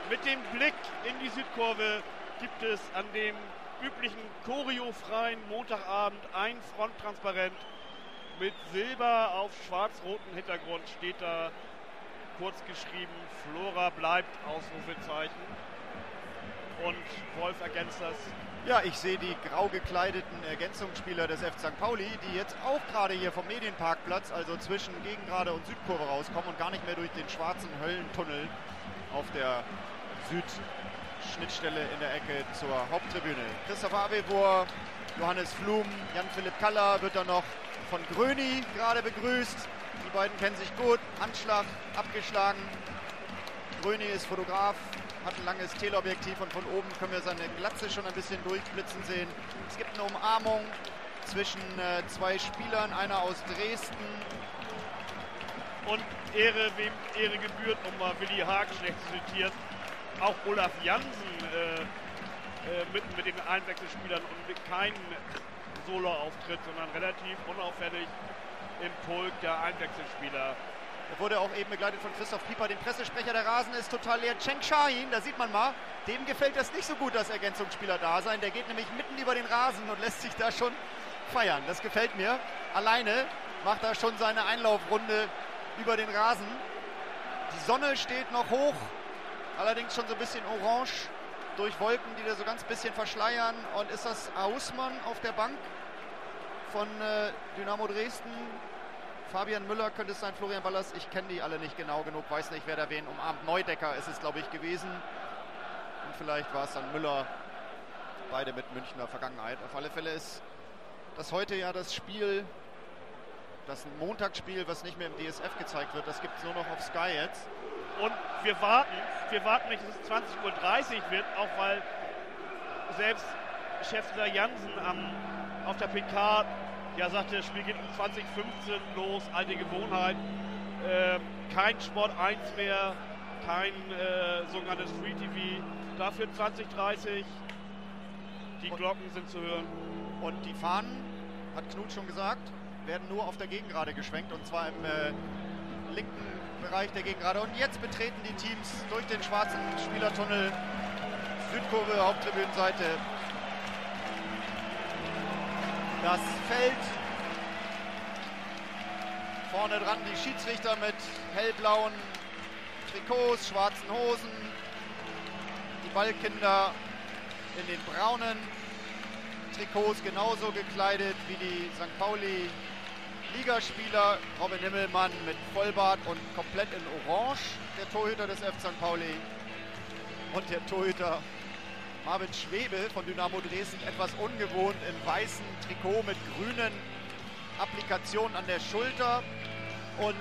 Mit dem Blick in die Südkurve gibt es an dem üblichen choreofreien Montagabend ein Fronttransparent mit Silber auf schwarz-rotem Hintergrund. Steht da kurz geschrieben: Flora bleibt, Ausrufezeichen. Und Wolf ergänzt das. Ja, ich sehe die grau gekleideten Ergänzungsspieler des FC St. Pauli, die jetzt auch gerade hier vom Medienparkplatz, also zwischen Gegengrade und Südkurve rauskommen und gar nicht mehr durch den schwarzen Höllentunnel auf der Südschnittstelle in der Ecke zur Haupttribüne. Christoph Abelbohr, Johannes Flum, Jan-Philipp Kaller wird dann noch von Gröni gerade begrüßt. Die beiden kennen sich gut. Handschlag abgeschlagen. Gröni ist Fotograf, hat ein langes Teleobjektiv und von oben können wir seine Glatze schon ein bisschen durchblitzen sehen. Es gibt eine Umarmung zwischen zwei Spielern, einer aus Dresden. Und Ehre, wem Ehre gebührt, um mal Willi Haag schlecht zu zitieren. Auch Olaf Jansen mitten mit den Einwechselspielern und mit keinem Solo-Auftritt, sondern relativ unauffällig im Pulk der Einwechselspieler. Er wurde auch eben begleitet von Christoph Pieper, dem Pressesprecher. Der Rasen ist total leer. Cenk Şahin, da sieht man mal, dem gefällt das nicht so gut, das Ergänzungsspieler da sein. Der geht nämlich mitten über den Rasen und lässt sich da schon feiern. Das gefällt mir. Alleine macht er schon seine Einlaufrunde über den Rasen. Die Sonne steht noch hoch, allerdings schon so ein bisschen orange durch Wolken, die da so ganz bisschen verschleiern. Und ist das Hausmann auf der Bank von Dynamo Dresden? Fabian Müller könnte es sein, Florian Ballas, ich kenne die alle nicht genau genug, weiß nicht, wer da wen umarmt. Neudecker ist es, glaube ich, gewesen. Und vielleicht war es dann Müller, beide mit Münchner Vergangenheit. Auf alle Fälle ist das heute ja das Spiel, das Montagsspiel, was nicht mehr im DSF gezeigt wird. Das gibt es nur noch auf Sky jetzt. Und wir warten nicht, dass es 20:30 Uhr wird, auch weil selbst Chefler Jansen auf der PK sagte, das Spiel geht um 20:15 los, alte Gewohnheit. Kein Sport 1 mehr, kein sogenanntes Free TV. Dafür 20:30. Die Glocken sind zu hören. Und die Fahnen, hat Knut schon gesagt, werden nur auf der Gegengrade geschwenkt, und zwar im linken Bereich der Gegengrade. Und jetzt betreten die Teams durch den schwarzen Spielertunnel, Südkurve, Haupttribünenseite, das Feld. Vorne dran die Schiedsrichter mit hellblauen Trikots, schwarzen Hosen. Die Ballkinder in den braunen Trikots genauso gekleidet wie die St. Pauli Ligaspieler. Robin Himmelmann mit Vollbart und komplett in Orange, der Torhüter des FC St. Pauli. Und der Torhüter Marvin Schwebe von Dynamo Dresden, etwas ungewohnt, in weißem Trikot mit grünen Applikationen an der Schulter und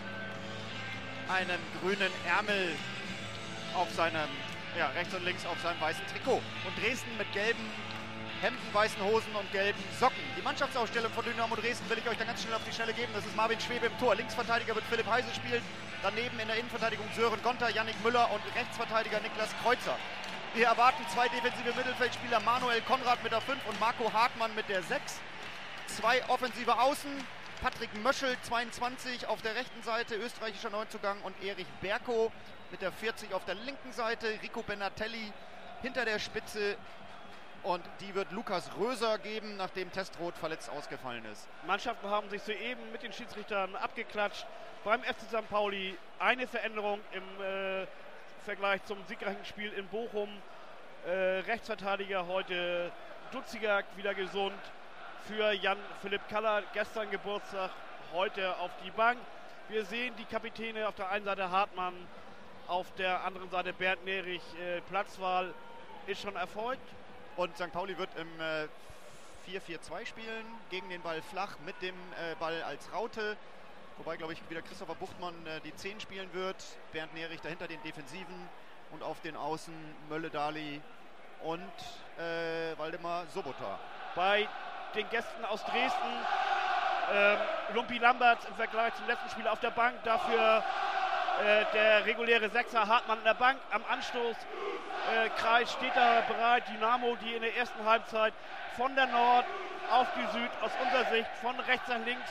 einem grünen Ärmel auf seinem, rechts und links auf seinem weißen Trikot. Und Dresden mit gelben Hemden, weißen Hosen und gelben Socken. Die Mannschaftsausstellung von Dynamo Dresden will ich euch dann ganz schnell auf die Schnelle geben. Das ist Marvin Schwebe im Tor. Linksverteidiger wird Philipp Heise spielen. Daneben in der Innenverteidigung Sören Gonter, Yannick Müller und Rechtsverteidiger Niklas Kreuzer. Wir erwarten zwei defensive Mittelfeldspieler, Manuel Konrad mit der 5 und Marco Hartmann mit der 6. Zwei offensive Außen, Patrick Möschel, 22 auf der rechten Seite, österreichischer Neuzugang, und Erich Berko mit der 40 auf der linken Seite, Rico Benatelli hinter der Spitze, und die wird Lukas Röser geben, nachdem Testrot verletzt ausgefallen ist. Mannschaften haben sich soeben mit den Schiedsrichtern abgeklatscht. Beim FC St. Pauli eine Veränderung im Vergleich zum siegreichen Spiel in Bochum. Rechtsverteidiger heute Dutziger wieder gesund. Für Jan-Philipp Kaller, gestern Geburtstag, heute auf die Bank. Wir sehen die Kapitäne auf der einen Seite Hartmann, auf der anderen Seite Bernd Nerich. Platzwahl ist schon erfolgt. Und St. Pauli wird im 4-4-2 spielen, gegen den Ball flach, mit dem Ball als Raute. Wobei, glaube ich, wieder Christopher Buchtmann die 10 spielen wird. Bernd Nerich dahinter den Defensiven und auf den Außen Mölle Dali und Waldemar Sobota. Bei den Gästen aus Dresden Lumpi Lamberts im Vergleich zum letzten Spiel auf der Bank. Dafür der reguläre Sechser Hartmann in der Bank. Am Anstoßkreis steht da bereit Dynamo, die in der ersten Halbzeit von der Nord auf die Süd aus unserer Sicht von rechts nach links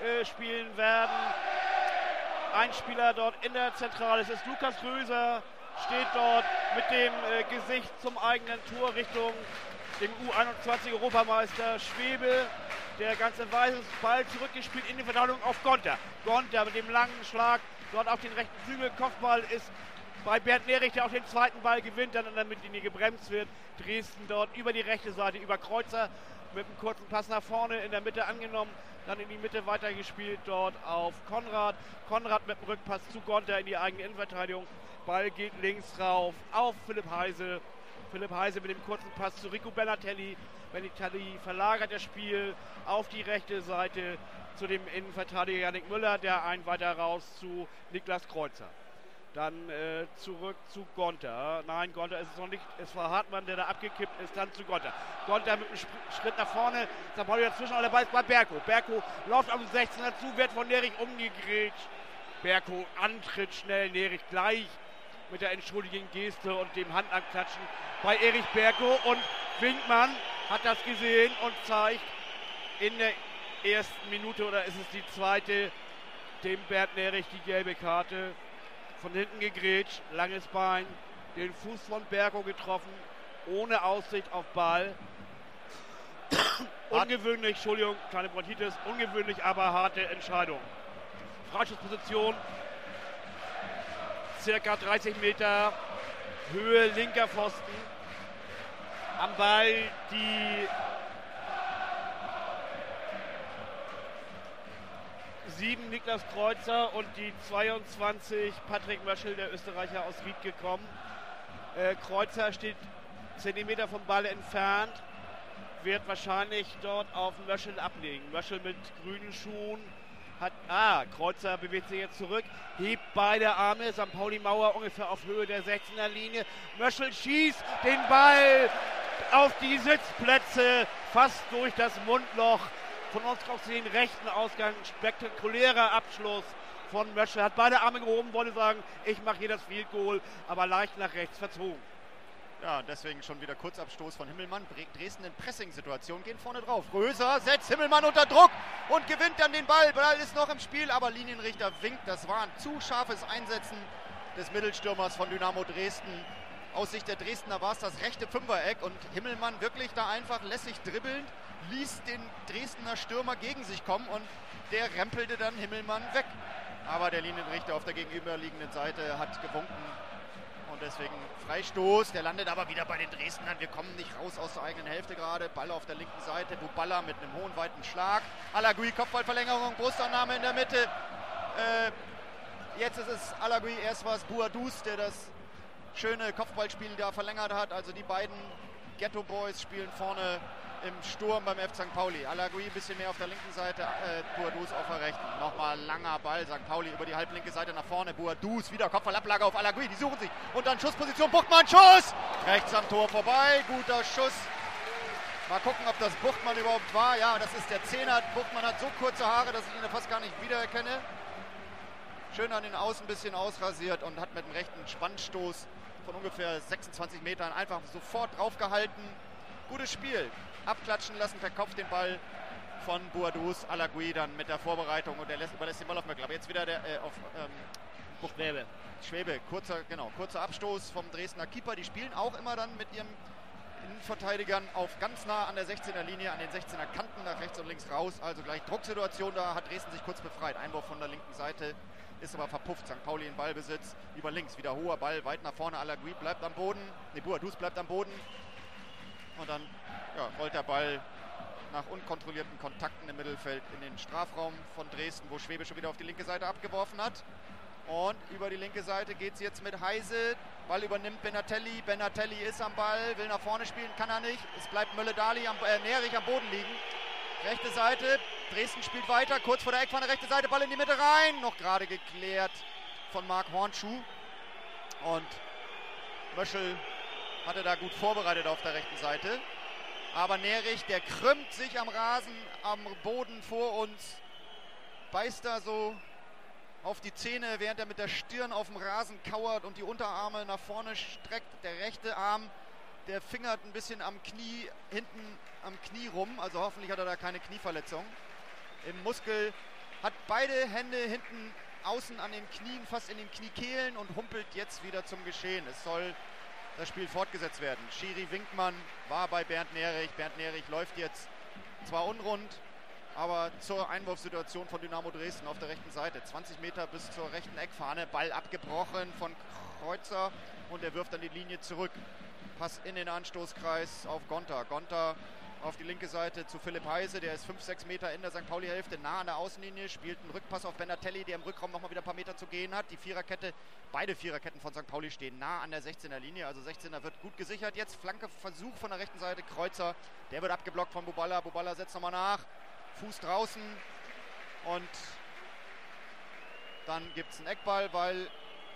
spielen werden. Ein Spieler dort in der Zentrale, es ist Lukas Röser, steht dort mit dem Gesicht zum eigenen Tor Richtung dem U21-Europameister Schwebe. Der ganze weiße Ball zurückgespielt in die Verteidigung auf Gonter. Gonter mit dem langen Schlag dort auf den rechten Flügel. Kopfball ist bei Bernd Nerich, der auch den zweiten Ball gewinnt, dann an der Mittellinie gebremst wird. Dresden dort über die rechte Seite, über Kreuzer mit einem kurzen Pass nach vorne in der Mitte angenommen. Dann in die Mitte weitergespielt dort auf Konrad. Konrad mit dem Rückpass zu Gonter in die eigene Innenverteidigung. Ball geht links rauf auf Philipp Heise. Philipp Heise mit dem kurzen Pass zu Rico Benatelli. Benatelli verlagert das Spiel auf die rechte Seite zu dem Innenverteidiger Yannick Müller, der ein weiter raus zu Niklas Kreuzer. Dann zurück zu Gonter. Nein, Gonter ist es noch nicht. Es war Hartmann, der da abgekippt ist. Dann zu Gonter. Gonter mit einem Schritt nach vorne. St. Pauli dazwischen, aber der Ball ist bei Berko. Berko läuft am 16er zu, wird von Nerich umgegrätscht. Berko antritt schnell. Nerich gleich mit der entschuldigenden Geste und dem Handabklatschen bei Erich Berko. Und Winkmann hat das gesehen und zeigt in der ersten Minute, oder ist es die zweite, dem Bernd Nerich die gelbe Karte. Von hinten gegrätscht, langes Bein, den Fuß von Berko getroffen, ohne Aussicht auf Ball. Ungewöhnlich, Entschuldigung, kleine Bronchitis, ungewöhnlich, aber harte Entscheidung. Freischussposition, circa 30 Meter, Höhe linker Pfosten. Am Ball die 7 Niklas Kreuzer und die 22 Patrick Möschel, der Österreicher aus Ried, gekommen. Kreuzer steht Zentimeter vom Ball entfernt, wird wahrscheinlich dort auf Möschel ablegen. Möschel mit grünen Schuhen hat, Kreuzer bewegt sich jetzt zurück, hebt beide Arme, St. Pauli Mauer ungefähr auf Höhe der 16er Linie. Möschel schießt den Ball auf die Sitzplätze, fast durch das Mundloch. Von uns aus den rechten Ausgang, spektakulärer Abschluss von Möschel. Hat beide Arme gehoben, wollte sagen, ich mache hier das Field Goal, aber leicht nach rechts verzogen. Ja, deswegen schon wieder Kurzabstoß von Himmelmann. Dresden in Pressing-Situation, gehen vorne drauf. Röser setzt Himmelmann unter Druck und gewinnt dann den Ball. Ball ist noch im Spiel, aber Linienrichter winkt. Das war ein zu scharfes Einsetzen des Mittelstürmers von Dynamo Dresden. Aus Sicht der Dresdner war es das rechte Fünfereck und Himmelmann wirklich da einfach lässig dribbelnd, ließ den Dresdner Stürmer gegen sich kommen und der rempelte dann Himmelmann weg. Aber der Linienrichter auf der gegenüberliegenden Seite hat gewunken und deswegen Freistoß. Der landet aber wieder bei den Dresdnern. Wir kommen nicht raus aus der eigenen Hälfte gerade. Ball auf der linken Seite. Duballa mit einem hohen, weiten Schlag. Alagui, Kopfballverlängerung, Brustannahme in der Mitte. Jetzt ist es Alagui, erst war es Boadus, der das schöne Kopfballspiel da verlängert hat. Also die beiden Ghetto Boys spielen vorne im Sturm beim F. St. Pauli. Alagui ein bisschen mehr auf der linken Seite, Boadus auf der rechten. Nochmal langer Ball, St. Pauli über die halblinke Seite nach vorne. Boadus, wieder Kopfballablage auf Alagui, die suchen sich. Und dann Schussposition, Buchtmann, Schuss! Rechts am Tor vorbei, guter Schuss. Mal gucken, ob das Buchtmann überhaupt war. Ja, das ist der Zehner. Buchtmann hat so kurze Haare, dass ich ihn fast gar nicht wiedererkenne. Schön an den Außen ein bisschen ausrasiert und hat mit dem rechten Spannstoß von ungefähr 26 Metern einfach sofort draufgehalten. Gutes Spiel. Abklatschen lassen, verkauft den Ball von Boadus. Alagui dann mit der Vorbereitung und der überlässt den Ball auf Möckler. Aber jetzt wieder auf Schwebe. Kurzer Abstoß vom Dresdner Keeper. Die spielen auch immer dann mit ihren Innenverteidigern auf ganz nah an der 16er Linie, an den 16er Kanten nach rechts und links raus. Also gleich Drucksituation, da hat Dresden sich kurz befreit. Einwurf von der linken Seite. Ist aber verpufft. St. Pauli in Ballbesitz. Über links. Wieder hoher Ball. Weit nach vorne. Alagui bleibt am Boden. Boadus bleibt am Boden. Und dann rollt der Ball nach unkontrollierten Kontakten im Mittelfeld in den Strafraum von Dresden, wo Schwebe schon wieder auf die linke Seite abgeworfen hat. Und über die linke Seite geht es jetzt mit Heise. Ball übernimmt Benatelli. Benatelli ist am Ball. Will nach vorne spielen. Kann er nicht. Es bleibt Nerich am Boden liegen. Rechte Seite, Dresden spielt weiter, kurz vor der Eckpfanne, rechte Seite, Ball in die Mitte rein, noch gerade geklärt von Marc Hornschuh. Und Möschel hatte da gut vorbereitet auf der rechten Seite. Aber Nerich, der krümmt sich am Rasen, am Boden vor uns, beißt da so auf die Zähne, während er mit der Stirn auf dem Rasen kauert und die Unterarme nach vorne streckt. Der rechte Arm, der fingert ein bisschen am Knie, hinten am Knie rum, also hoffentlich hat er da keine Knieverletzung. Im Muskel, hat beide Hände hinten außen an den Knien, fast in den Kniekehlen und humpelt jetzt wieder zum Geschehen. Es soll das Spiel fortgesetzt werden. Schiri Winkmann war bei Bernd Nerich. Bernd Nerich läuft jetzt zwar unrund, aber zur Einwurfsituation von Dynamo Dresden auf der rechten Seite. 20 Meter bis zur rechten Eckfahne. Ball abgebrochen von Kreuzer und er wirft an die Linie zurück. Pass in den Anstoßkreis auf Gonter. Gonter auf die linke Seite zu Philipp Heise. Der ist 5-6 Meter in der St. Pauli-Hälfte, nah an der Außenlinie. Spielt einen Rückpass auf Benatelli, der im Rückraum nochmal wieder ein paar Meter zu gehen hat. Die Viererkette, beide Viererketten von St. Pauli stehen nah an der 16er Linie. Also 16er wird gut gesichert. Jetzt Flankeversuch von der rechten Seite. Kreuzer, der wird abgeblockt von Buballa. Buballa setzt nochmal nach. Fuß draußen. Und dann gibt es einen Eckball, weil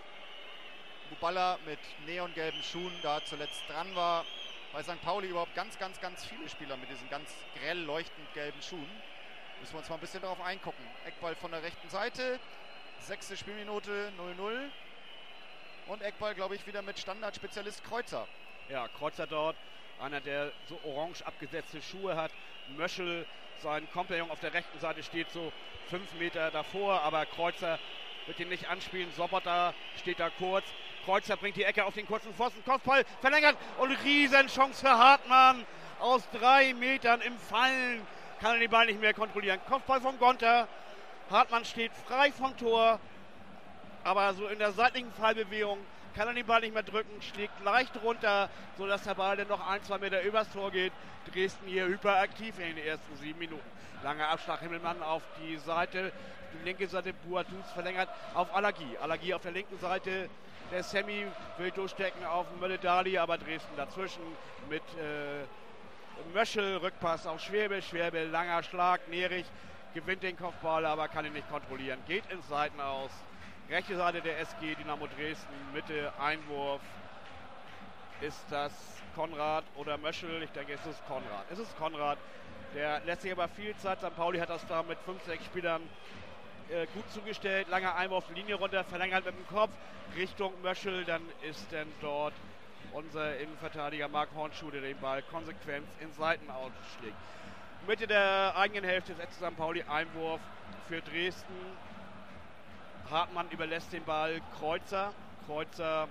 Buballa mit neongelben Schuhen da zuletzt dran war. Bei St. Pauli überhaupt ganz viele Spieler mit diesen ganz grell leuchtend gelben Schuhen. Müssen wir uns mal ein bisschen darauf eingucken. Eckball von der rechten Seite. 6. Spielminute 0-0. Und Eckball, glaube ich, wieder mit Standardspezialist Kreuzer. Ja, Kreuzer dort. Einer, der so orange abgesetzte Schuhe hat. Möschel, sein Kompagnon auf der rechten Seite, steht so 5 Meter davor. Aber Kreuzer wird ihn nicht anspielen. Sobotta steht da kurz. Kreuzer bringt die Ecke auf den kurzen Pfosten. Kopfball verlängert und Riesenchance für Hartmann. Aus 3 Metern im Fallen kann er den Ball nicht mehr kontrollieren. Kopfball von Gonter. Hartmann steht frei vom Tor. Aber so in der seitlichen Fallbewegung kann er den Ball nicht mehr drücken. Schlägt leicht runter, sodass der Ball dann noch 1-2 Meter übers Tor geht. Dresden hier hyperaktiv in den ersten 7 Minuten. Langer Abschlag, Himmelmann auf die Seite. Die linke Seite, Boadus verlängert auf Alagi. Alagi auf der linken Seite. Der Sammy will durchstecken auf Mölle-Dali, aber Dresden dazwischen mit Möschel, Rückpass auf Schwäbe. Schwäbe, langer Schlag, Nerich gewinnt den Kopfball, aber kann ihn nicht kontrollieren. Geht ins Seitenaus. Rechte Seite der SG, Dynamo Dresden, Mitte, Einwurf. Ist das Konrad oder Möschel? Ich denke, es ist Konrad. Es ist Konrad. Der lässt sich aber viel Zeit. St. Pauli hat das da mit 5-6 Spielern gut zugestellt. Langer Einwurf, Linie runter, verlängert mit dem Kopf Richtung Möschel. Dann ist denn dort unser Innenverteidiger Marc Hornschuh, der den Ball konsequent ins Seitenaus schlägt. Mitte der eigenen Hälfte ist St. Pauli Einwurf für Dresden. Hartmann überlässt den Ball Kreuzer. Kreuzer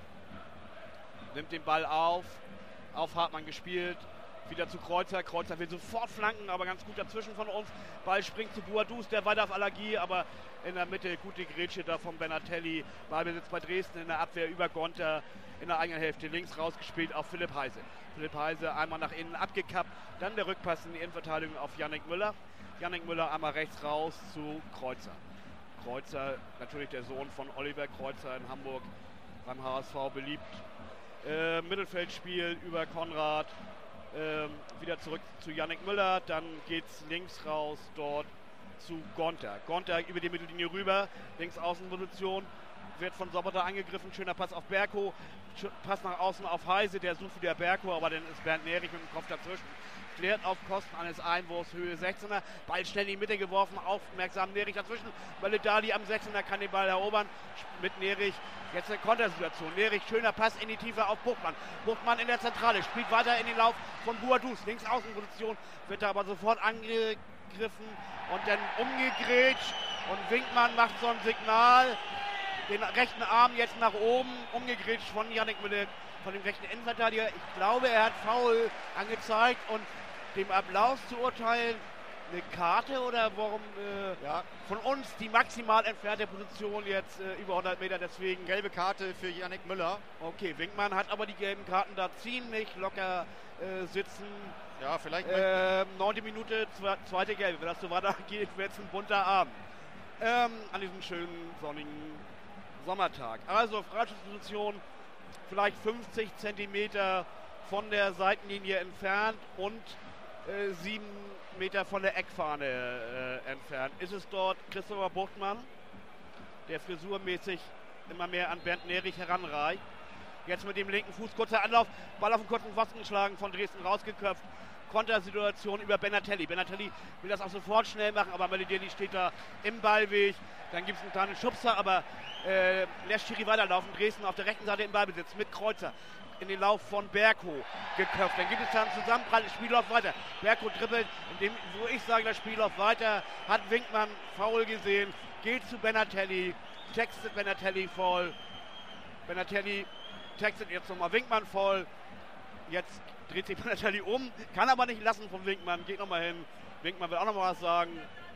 nimmt den Ball auf Hartmann gespielt. Wieder zu Kreuzer. Kreuzer will sofort flanken, aber ganz gut dazwischen von uns. Ball springt zu Boadus, der weiter auf Allergie, aber in der Mitte gute Grätsche da von Benatelli. Ballbesitz bei Dresden in der Abwehr über Gonter. In der eigenen Hälfte links rausgespielt auf Philipp Heise. Philipp Heise einmal nach innen abgekappt. Dann der Rückpass in die Innenverteidigung auf Yannick Müller. Yannick Müller einmal rechts raus zu Kreuzer. Kreuzer, natürlich der Sohn von Oliver Kreuzer in Hamburg, beim HSV beliebt. Mittelfeldspiel über Konrad. Wieder zurück zu Yannick Müller, dann geht's links raus dort zu Gonter. Gonter über die Mittellinie rüber, links Außenposition, wird von Sobotta angegriffen, schöner Pass auf Berko, Pass nach außen auf Heise, der sucht wieder Berko, aber dann ist Bernd Nerich mit dem Kopf dazwischen. Klärt auf Kosten eines Einwurfs, Höhe 16er, Ball schnell in die Mitte geworfen, aufmerksam Nerich dazwischen, Mölle-Dali am 16er kann den Ball erobern, mit Nerich, jetzt eine Kontersituation, Nerich, schöner Pass in die Tiefe auf Buchtmann, Buchtmann in der Zentrale, spielt weiter in den Lauf von Boadus, links Außenposition, wird da aber sofort angegriffen und dann umgegrätscht und Winkmann macht so ein Signal, den rechten Arm jetzt nach oben, umgegrätscht von Yannick Müller, von dem rechten Innenverteidiger. Ich glaube, er hat Foul angezeigt und dem Applaus zu urteilen, eine Karte oder warum ja, von uns die maximal entfernte Position jetzt über 100 Meter, deswegen gelbe Karte für Yannick Müller. Okay, Winkmann hat aber die gelben Karten da ziemlich locker sitzen. Ja, vielleicht 9. Minute, zweite gelbe. Wenn das so weitergeht, wird es ein bunter Abend. An diesem schönen sonnigen Sommertag. Also Freischussposition vielleicht 50 Zentimeter von der Seitenlinie entfernt und 7 Meter von der Eckfahne entfernt. Ist es dort Christopher Buchtmann, der frisurmäßig immer mehr an Bernd Nerich heranreicht. Jetzt mit dem linken Fuß, kurzer Anlauf, Ball auf den kurzen Pfosten geschlagen, von Dresden rausgeköpft. Kontersituation über Benatelli. Benatelli will das auch sofort schnell machen, aber Mölle-Dali steht da im Ballweg. Dann gibt es einen kleinen Schubser, aber lässt Schiri weiterlaufen. Dresden auf der rechten Seite im Ballbesitz mit Kreuzer. In den Lauf von Berko geköpft. Dann gibt es da einen Zusammenprall, das Spiel läuft weiter. Berko dribbelt, wo ich sage, das Spiel läuft weiter. Hat Winkmann faul gesehen, geht zu Benatelli. textet Benatelli voll. Benatelli textet jetzt nochmal Winkmann voll. Jetzt dreht sich Benatelli um, kann aber nicht lassen von Winkmann, geht nochmal hin. Winkmann will auch nochmal was sagen.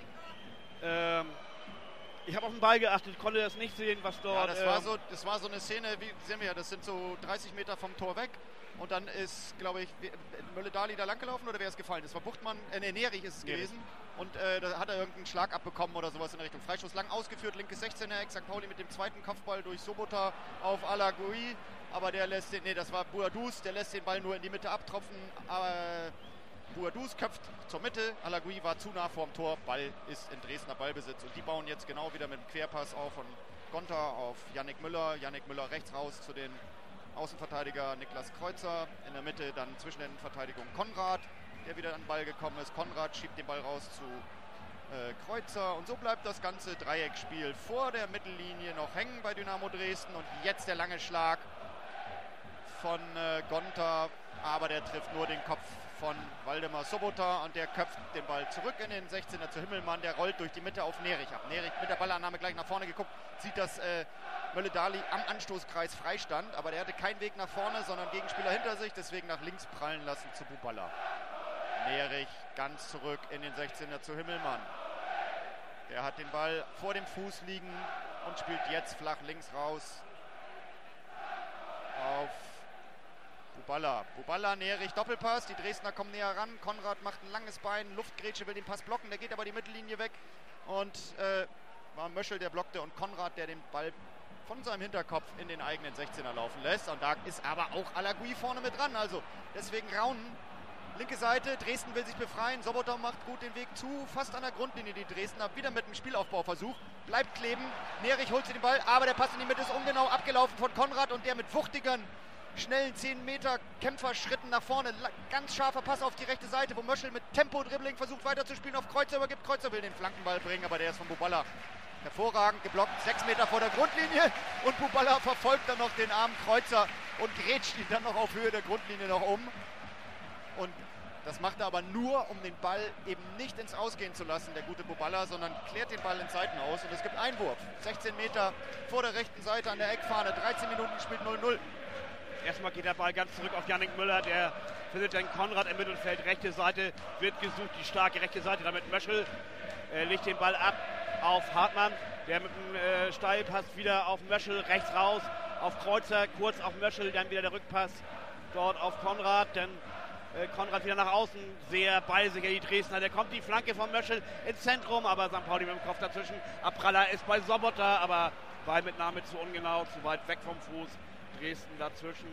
Ich habe auf den Ball geachtet, konnte das nicht sehen, was dort... Ja, das war so eine Szene, wie sehen wir ja, das sind so 30 Meter vom Tor weg. Und dann ist, glaube ich, Mölle-Dali da langgelaufen oder wer ist gefallen? Das war Buchtmann, Nerich ist es gewesen. Und da hat er irgendeinen Schlag abbekommen oder sowas in der Richtung. Freistoß lang ausgeführt, linkes 16er-Eck, St. Pauli mit dem zweiten Kopfball durch Sobota auf Alagui. Aber der lässt den, das war Bouadouz, der lässt den Ball nur in die Mitte abtropfen. Bouadouz köpft zur Mitte, Alagui war zu nah vorm Tor, Ball ist in Dresdner Ballbesitz. Und die bauen jetzt genau wieder mit dem Querpass auf von Gonta auf Yannick Müller. Yannick Müller rechts raus zu den Außenverteidiger Niklas Kreuzer. In der Mitte dann zwischen den Verteidigungen Konrad, der wieder an den Ball gekommen ist. Konrad schiebt den Ball raus zu Kreuzer. Und so bleibt das ganze Dreieckspiel vor der Mittellinie noch hängen bei Dynamo Dresden. Und jetzt der lange Schlag von Gonta, aber der trifft nur den Kopf von Waldemar Sobota und der köpft den Ball zurück in den 16er zu Himmelmann. Der rollt durch die Mitte auf Nerich ab. Nerich mit der Ballannahme gleich nach vorne geguckt, sieht, dass Mölle-Dali am Anstoßkreis freistand, aber der hatte keinen Weg nach vorne, sondern Gegenspieler hinter sich, deswegen nach links prallen lassen zu Buballa. Nerich ganz zurück in den 16er zu Himmelmann. Der hat den Ball vor dem Fuß liegen und spielt jetzt flach links raus auf Buballa. Buballa, Nerich, Doppelpass. Die Dresdner kommen näher ran. Konrad macht ein langes Bein. Luftgrätsche, will den Pass blocken. Der geht aber die Mittellinie weg. Und war Möschel, der blockte. Und Konrad, der den Ball von seinem Hinterkopf in den eigenen 16er laufen lässt. Und da ist aber auch Alagui vorne mit dran. Also deswegen Raunen. Linke Seite. Dresden will sich befreien. Sobota macht gut den Weg zu. Fast an der Grundlinie die Dresdner. Wieder mit dem Spielaufbauversuch. Bleibt kleben. Nerich holt sich den Ball. Aber der Pass in die Mitte ist ungenau abgelaufen von Konrad. Und der mit wuchtigeren schnellen 10 Meter Kämpferschritten nach vorne. Ganz scharfer Pass auf die rechte Seite, wo Möschel mit Tempo-Dribbling versucht weiterzuspielen, auf Kreuzer übergibt. Kreuzer will den Flankenball bringen, aber der ist von Buballa hervorragend geblockt. 6 Meter vor der Grundlinie und Buballa verfolgt dann noch den armen Kreuzer und grätscht ihn dann noch auf Höhe der Grundlinie noch um. Und das macht er aber nur, um den Ball eben nicht ins Ausgehen zu lassen, der gute Buballa, sondern klärt den Ball in Seiten aus und es gibt Einwurf. 16 Meter vor der rechten Seite an der Eckfahne, 13 Minuten spielt 0-0. Erstmal geht der Ball ganz zurück auf Yannick Müller, der findet dann Konrad im Mittelfeld, rechte Seite wird gesucht, die starke rechte Seite, damit Möschel legt den Ball ab auf Hartmann, der mit dem Steilpass wieder auf Möschel, rechts raus, auf Kreuzer, kurz auf Möschel, dann wieder der Rückpass dort auf Konrad, dann Konrad wieder nach außen, sehr ballsicher die Dresdner, der kommt die Flanke von Möschel ins Zentrum, aber St. Pauli mit dem Kopf dazwischen, Abpraller ist bei Sobota, aber Ballmitnahme zu ungenau, zu weit weg vom Fuß. Dresden dazwischen,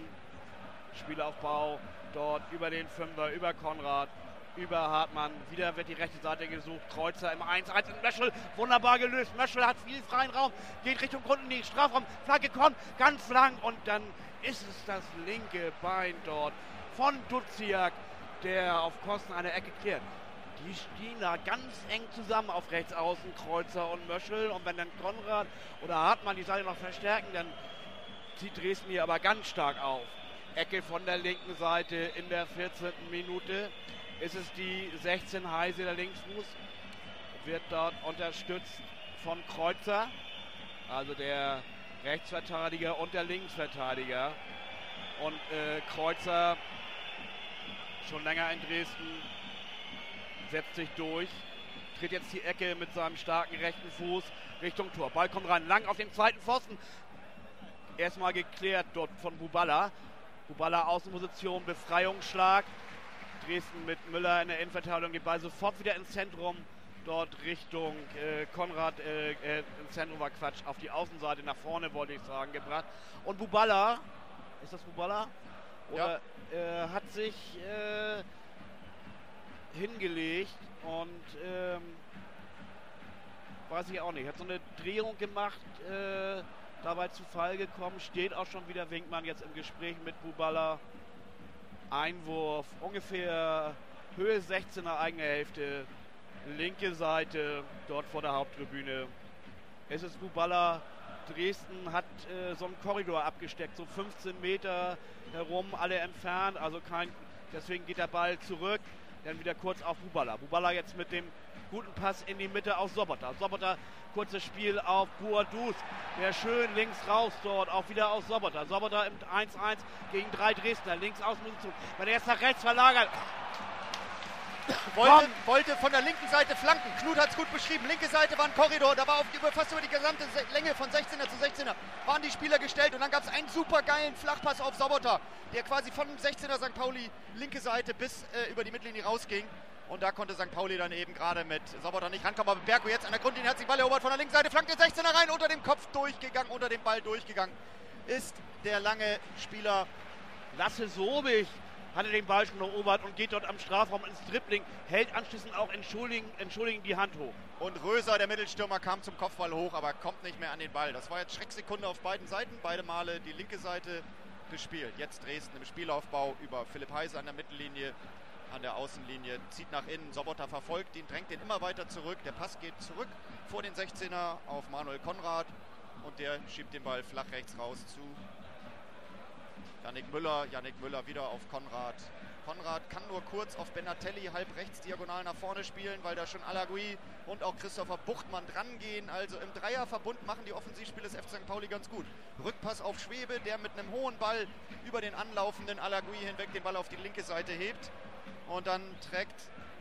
Spielaufbau dort über den Fünfer, über Konrad, über Hartmann, wieder wird die rechte Seite gesucht, Kreuzer im 1-1 und Möschel, wunderbar gelöst, Möschel hat viel freien Raum, geht Richtung Grundlinie, Strafraum, Flanke kommt, ganz lang und dann ist es das linke Bein dort von Duziak, der auf Kosten einer Ecke klärt. Die stehen da ganz eng zusammen auf rechts außen, Kreuzer und Möschel und wenn dann Konrad oder Hartmann die Seite noch verstärken, dann zieht Dresden hier aber ganz stark auf. Ecke von der linken Seite in der 14. Minute. Ist es die 16 Heise, der Linksfuß. Wird dort unterstützt von Kreuzer. Also der Rechtsverteidiger und der Linksverteidiger. Und Kreuzer schon länger in Dresden. Setzt sich durch. Tritt jetzt die Ecke mit seinem starken rechten Fuß Richtung Tor. Ball kommt rein. Lang auf den zweiten Pfosten. Erstmal geklärt dort von Buballa. Buballa Außenposition, Befreiungsschlag. Dresden mit Müller in der Innenverteidigung, geht Ball sofort wieder ins Zentrum. Dort Richtung Konrad, ins Zentrum war Quatsch, auf die Außenseite nach vorne wollte ich sagen, gebracht. Und Buballa, ist das Buballa? Oder hat sich hingelegt und weiß ich auch nicht, hat so eine Drehung gemacht, dabei zu Fall gekommen, steht auch schon wieder Winkmann jetzt im Gespräch mit Buballa. Einwurf, ungefähr Höhe 16er eigene Hälfte, linke Seite, dort vor der Haupttribüne. Es ist Buballa. Dresden hat so einen Korridor abgesteckt, so 15 Meter herum, alle entfernt, also deswegen geht der Ball zurück, dann wieder kurz auf Buballa. Buballa jetzt mit dem guten Pass in die Mitte auf Sobota. Sobota Kurzes Spiel auf Boadus, der schön links raus dort, auch wieder aus Sobotta. Sobotta im 1-1 gegen 3 Dresdner, links außen zu. Weil der ist nach rechts verlagert. Wollte von der linken Seite flanken. Knut hat es gut beschrieben. Linke Seite war ein Korridor. Da war fast über die gesamte Länge von 16er zu 16er waren die Spieler gestellt. Und dann gab es einen super geilen Flachpass auf Sobotta, der quasi von 16er St. Pauli linke Seite bis über die Mittellinie rausging. Und da konnte St. Pauli dann eben gerade mit Sobotta nicht rankommen. Aber Berko jetzt an der Grundlinie hat sich den Ball erobert von der linken Seite. Flankt den 16er rein, unter dem Kopf durchgegangen, unter dem Ball durchgegangen. Ist der lange Spieler Lasse Sobich hatte den Ball schon erobert und geht dort am Strafraum ins Dribbling, hält anschließend auch entschuldigend die Hand hoch. Und Röser, der Mittelstürmer, kam zum Kopfball hoch, aber kommt nicht mehr an den Ball. Das war jetzt Schrecksekunde auf beiden Seiten, beide Male die linke Seite gespielt. Jetzt Dresden im Spielaufbau über Philipp Heise an der Mittellinie, an der Außenlinie, zieht nach innen, Sobotta verfolgt ihn, drängt den immer weiter zurück. Der Pass geht zurück vor den 16er auf Manuel Konrad und der schiebt den Ball flach rechts raus zu Yannick Müller wieder auf Konrad. Konrad kann nur kurz auf Benatelli halb rechts diagonal nach vorne spielen, weil da schon Alagui und auch Christopher Buchtmann dran gehen. Also im Dreierverbund machen die Offensivspiele des FC St. Pauli ganz gut. Rückpass auf Schwebe, der mit einem hohen Ball über den anlaufenden Alagui hinweg den Ball auf die linke Seite hebt. Und dann trägt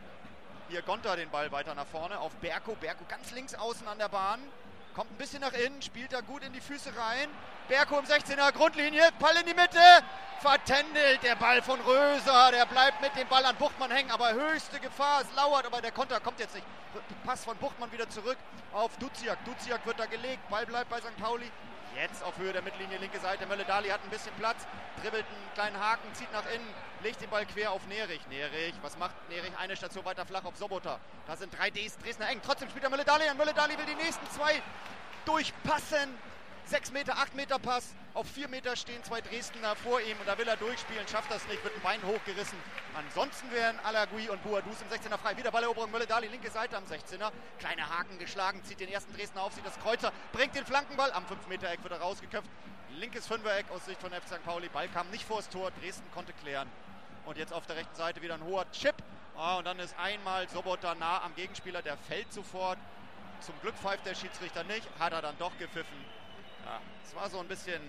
hier Gonta den Ball weiter nach vorne auf Berko. Berko ganz links außen an der Bahn. Kommt ein bisschen nach innen, spielt da gut in die Füße rein. Berko im 16er Grundlinie, Ball in die Mitte. Vertändelt der Ball von Röser. Der bleibt mit dem Ball an Buchtmann hängen, aber höchste Gefahr. Es lauert, aber der Konter kommt jetzt nicht. Pass von Buchtmann wieder zurück auf Duziak. Duziak wird da gelegt, Ball bleibt bei St. Pauli. Jetzt auf Höhe der Mittellinie, linke Seite. Mölle-Dali hat ein bisschen Platz, dribbelt einen kleinen Haken, zieht nach innen, legt den Ball quer auf Nerich. Nerich, was macht Nerich? Eine Station weiter flach auf Sobotta. Da sind 3 Dresdner eng. Trotzdem spielt der Mölle-Dali an. Mölle-Dali will die nächsten 2 durchpassen. 6 Meter, 8 Meter Pass. Auf 4 Meter stehen 2 Dresdner vor ihm und da will er durchspielen, schafft das nicht, wird ein Bein hochgerissen. Ansonsten wären Alagui und Boadus im 16er frei. Wieder Balleroberung, Mölle-Dali, linke Seite am 16er. Kleine Haken geschlagen, zieht den ersten Dresdner auf, sieht das Kreuzer, bringt den Flankenball. Am 5-Meter-Eck wird er rausgeköpft. Linkes Fünfer-Eck aus Sicht von FC St. Pauli. Ball kam nicht vors Tor, Dresden konnte klären. Und jetzt auf der rechten Seite wieder ein hoher Chip. Und dann ist einmal Sobotta nah am Gegenspieler, der fällt sofort. Zum Glück pfeift der Schiedsrichter nicht, hat er dann doch gepfiffen. Ja, es war so ein bisschen,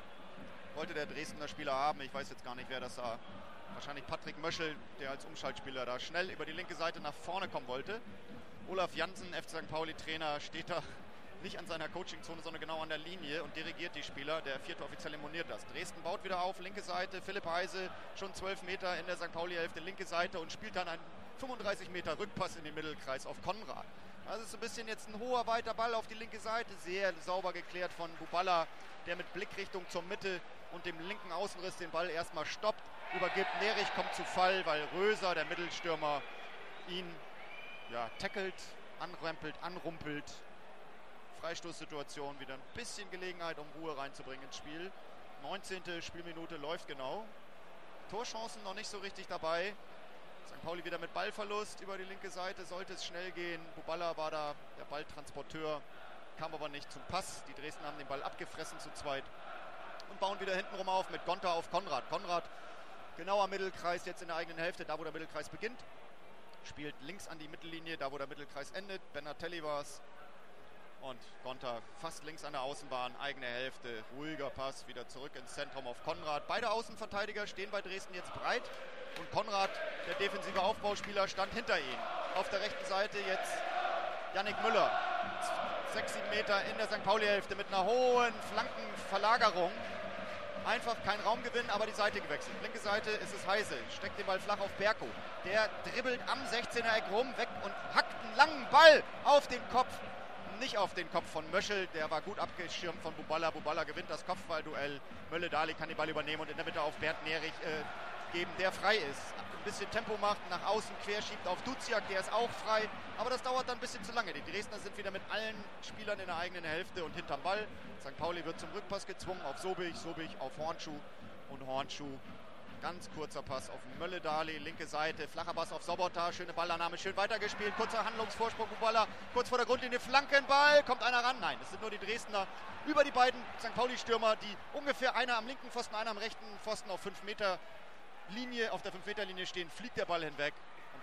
wollte der Dresdner Spieler haben, ich weiß jetzt gar nicht, wer das war. Wahrscheinlich Patrick Möschel, der als Umschaltspieler da schnell über die linke Seite nach vorne kommen wollte. Olaf Janssen, FC St. Pauli Trainer, steht da nicht an seiner Coachingzone, sondern genau an der Linie und dirigiert die Spieler. Der 4. Offizielle moniert das. Dresden baut wieder auf, linke Seite, Philipp Heise, schon 12 Meter in der St. Pauli-Hälfte, linke Seite und spielt dann einen 35 Meter Rückpass in den Mittelkreis auf Konrad. Also ist ein bisschen jetzt ein hoher, weiter Ball auf die linke Seite. Sehr sauber geklärt von Buballa, der mit Blickrichtung zur Mitte und dem linken Außenriss den Ball erstmal stoppt. Übergibt, Nerich kommt zu Fall, weil Röser, der Mittelstürmer, ihn tackelt, anrempelt, anrumpelt. Freistoßsituation, wieder ein bisschen Gelegenheit, um Ruhe reinzubringen ins Spiel. 19. Spielminute läuft genau. Torchancen noch nicht so richtig dabei. St. Pauli wieder mit Ballverlust über die linke Seite, sollte es schnell gehen. Buballa war da der Balltransporteur, kam aber nicht zum Pass. Die Dresdner haben den Ball abgefressen zu zweit und bauen wieder hintenrum auf mit Gonta auf Konrad. Konrad genau am Mittelkreis, jetzt in der eigenen Hälfte, da wo der Mittelkreis beginnt. Spielt links an die Mittellinie, da wo der Mittelkreis endet. Benatelli war es. Und Gonta fast links an der Außenbahn, eigene Hälfte, ruhiger Pass, wieder zurück ins Zentrum auf Konrad. Beide Außenverteidiger stehen bei Dresden jetzt breit und Konrad, der defensive Aufbauspieler, stand hinter ihm. Auf der rechten Seite jetzt Yannick Müller, 6-7 Meter in der St. Pauli-Hälfte mit einer hohen Flankenverlagerung. Einfach kein Raumgewinn, aber die Seite gewechselt. Linke Seite ist es Heise, steckt den Ball flach auf Berko. Der dribbelt am 16er-Eck rum, weg und hackt einen langen Ball auf den Kopf. Nicht auf den Kopf von Möschel, der war gut abgeschirmt von Buballa. Buballa gewinnt das Kopfballduell. Mölle-Dali kann den Ball übernehmen und in der Mitte auf Bernd Nerich geben, der frei ist. Ein bisschen Tempo macht, nach außen querschiebt auf Duziak, der ist auch frei. Aber das dauert dann ein bisschen zu lange. Die Dresdner sind wieder mit allen Spielern in der eigenen Hälfte und hinterm Ball. St. Pauli wird zum Rückpass gezwungen auf Sobich, Sobich auf Hornschuh und Hornschuh. Ganz kurzer Pass auf Mölle-Dali, linke Seite, flacher Pass auf Sobotta, schöne Ballannahme, schön weitergespielt, kurzer Handlungsvorsprung, Buballa, kurz vor der Grundlinie, Flankenball, kommt einer ran? Nein, es sind nur die Dresdner über die beiden St. Pauli-Stürmer, die ungefähr einer am linken Pfosten, einer am rechten Pfosten auf 5 Meter Linie, auf der 5 Meter Linie stehen, fliegt der Ball hinweg und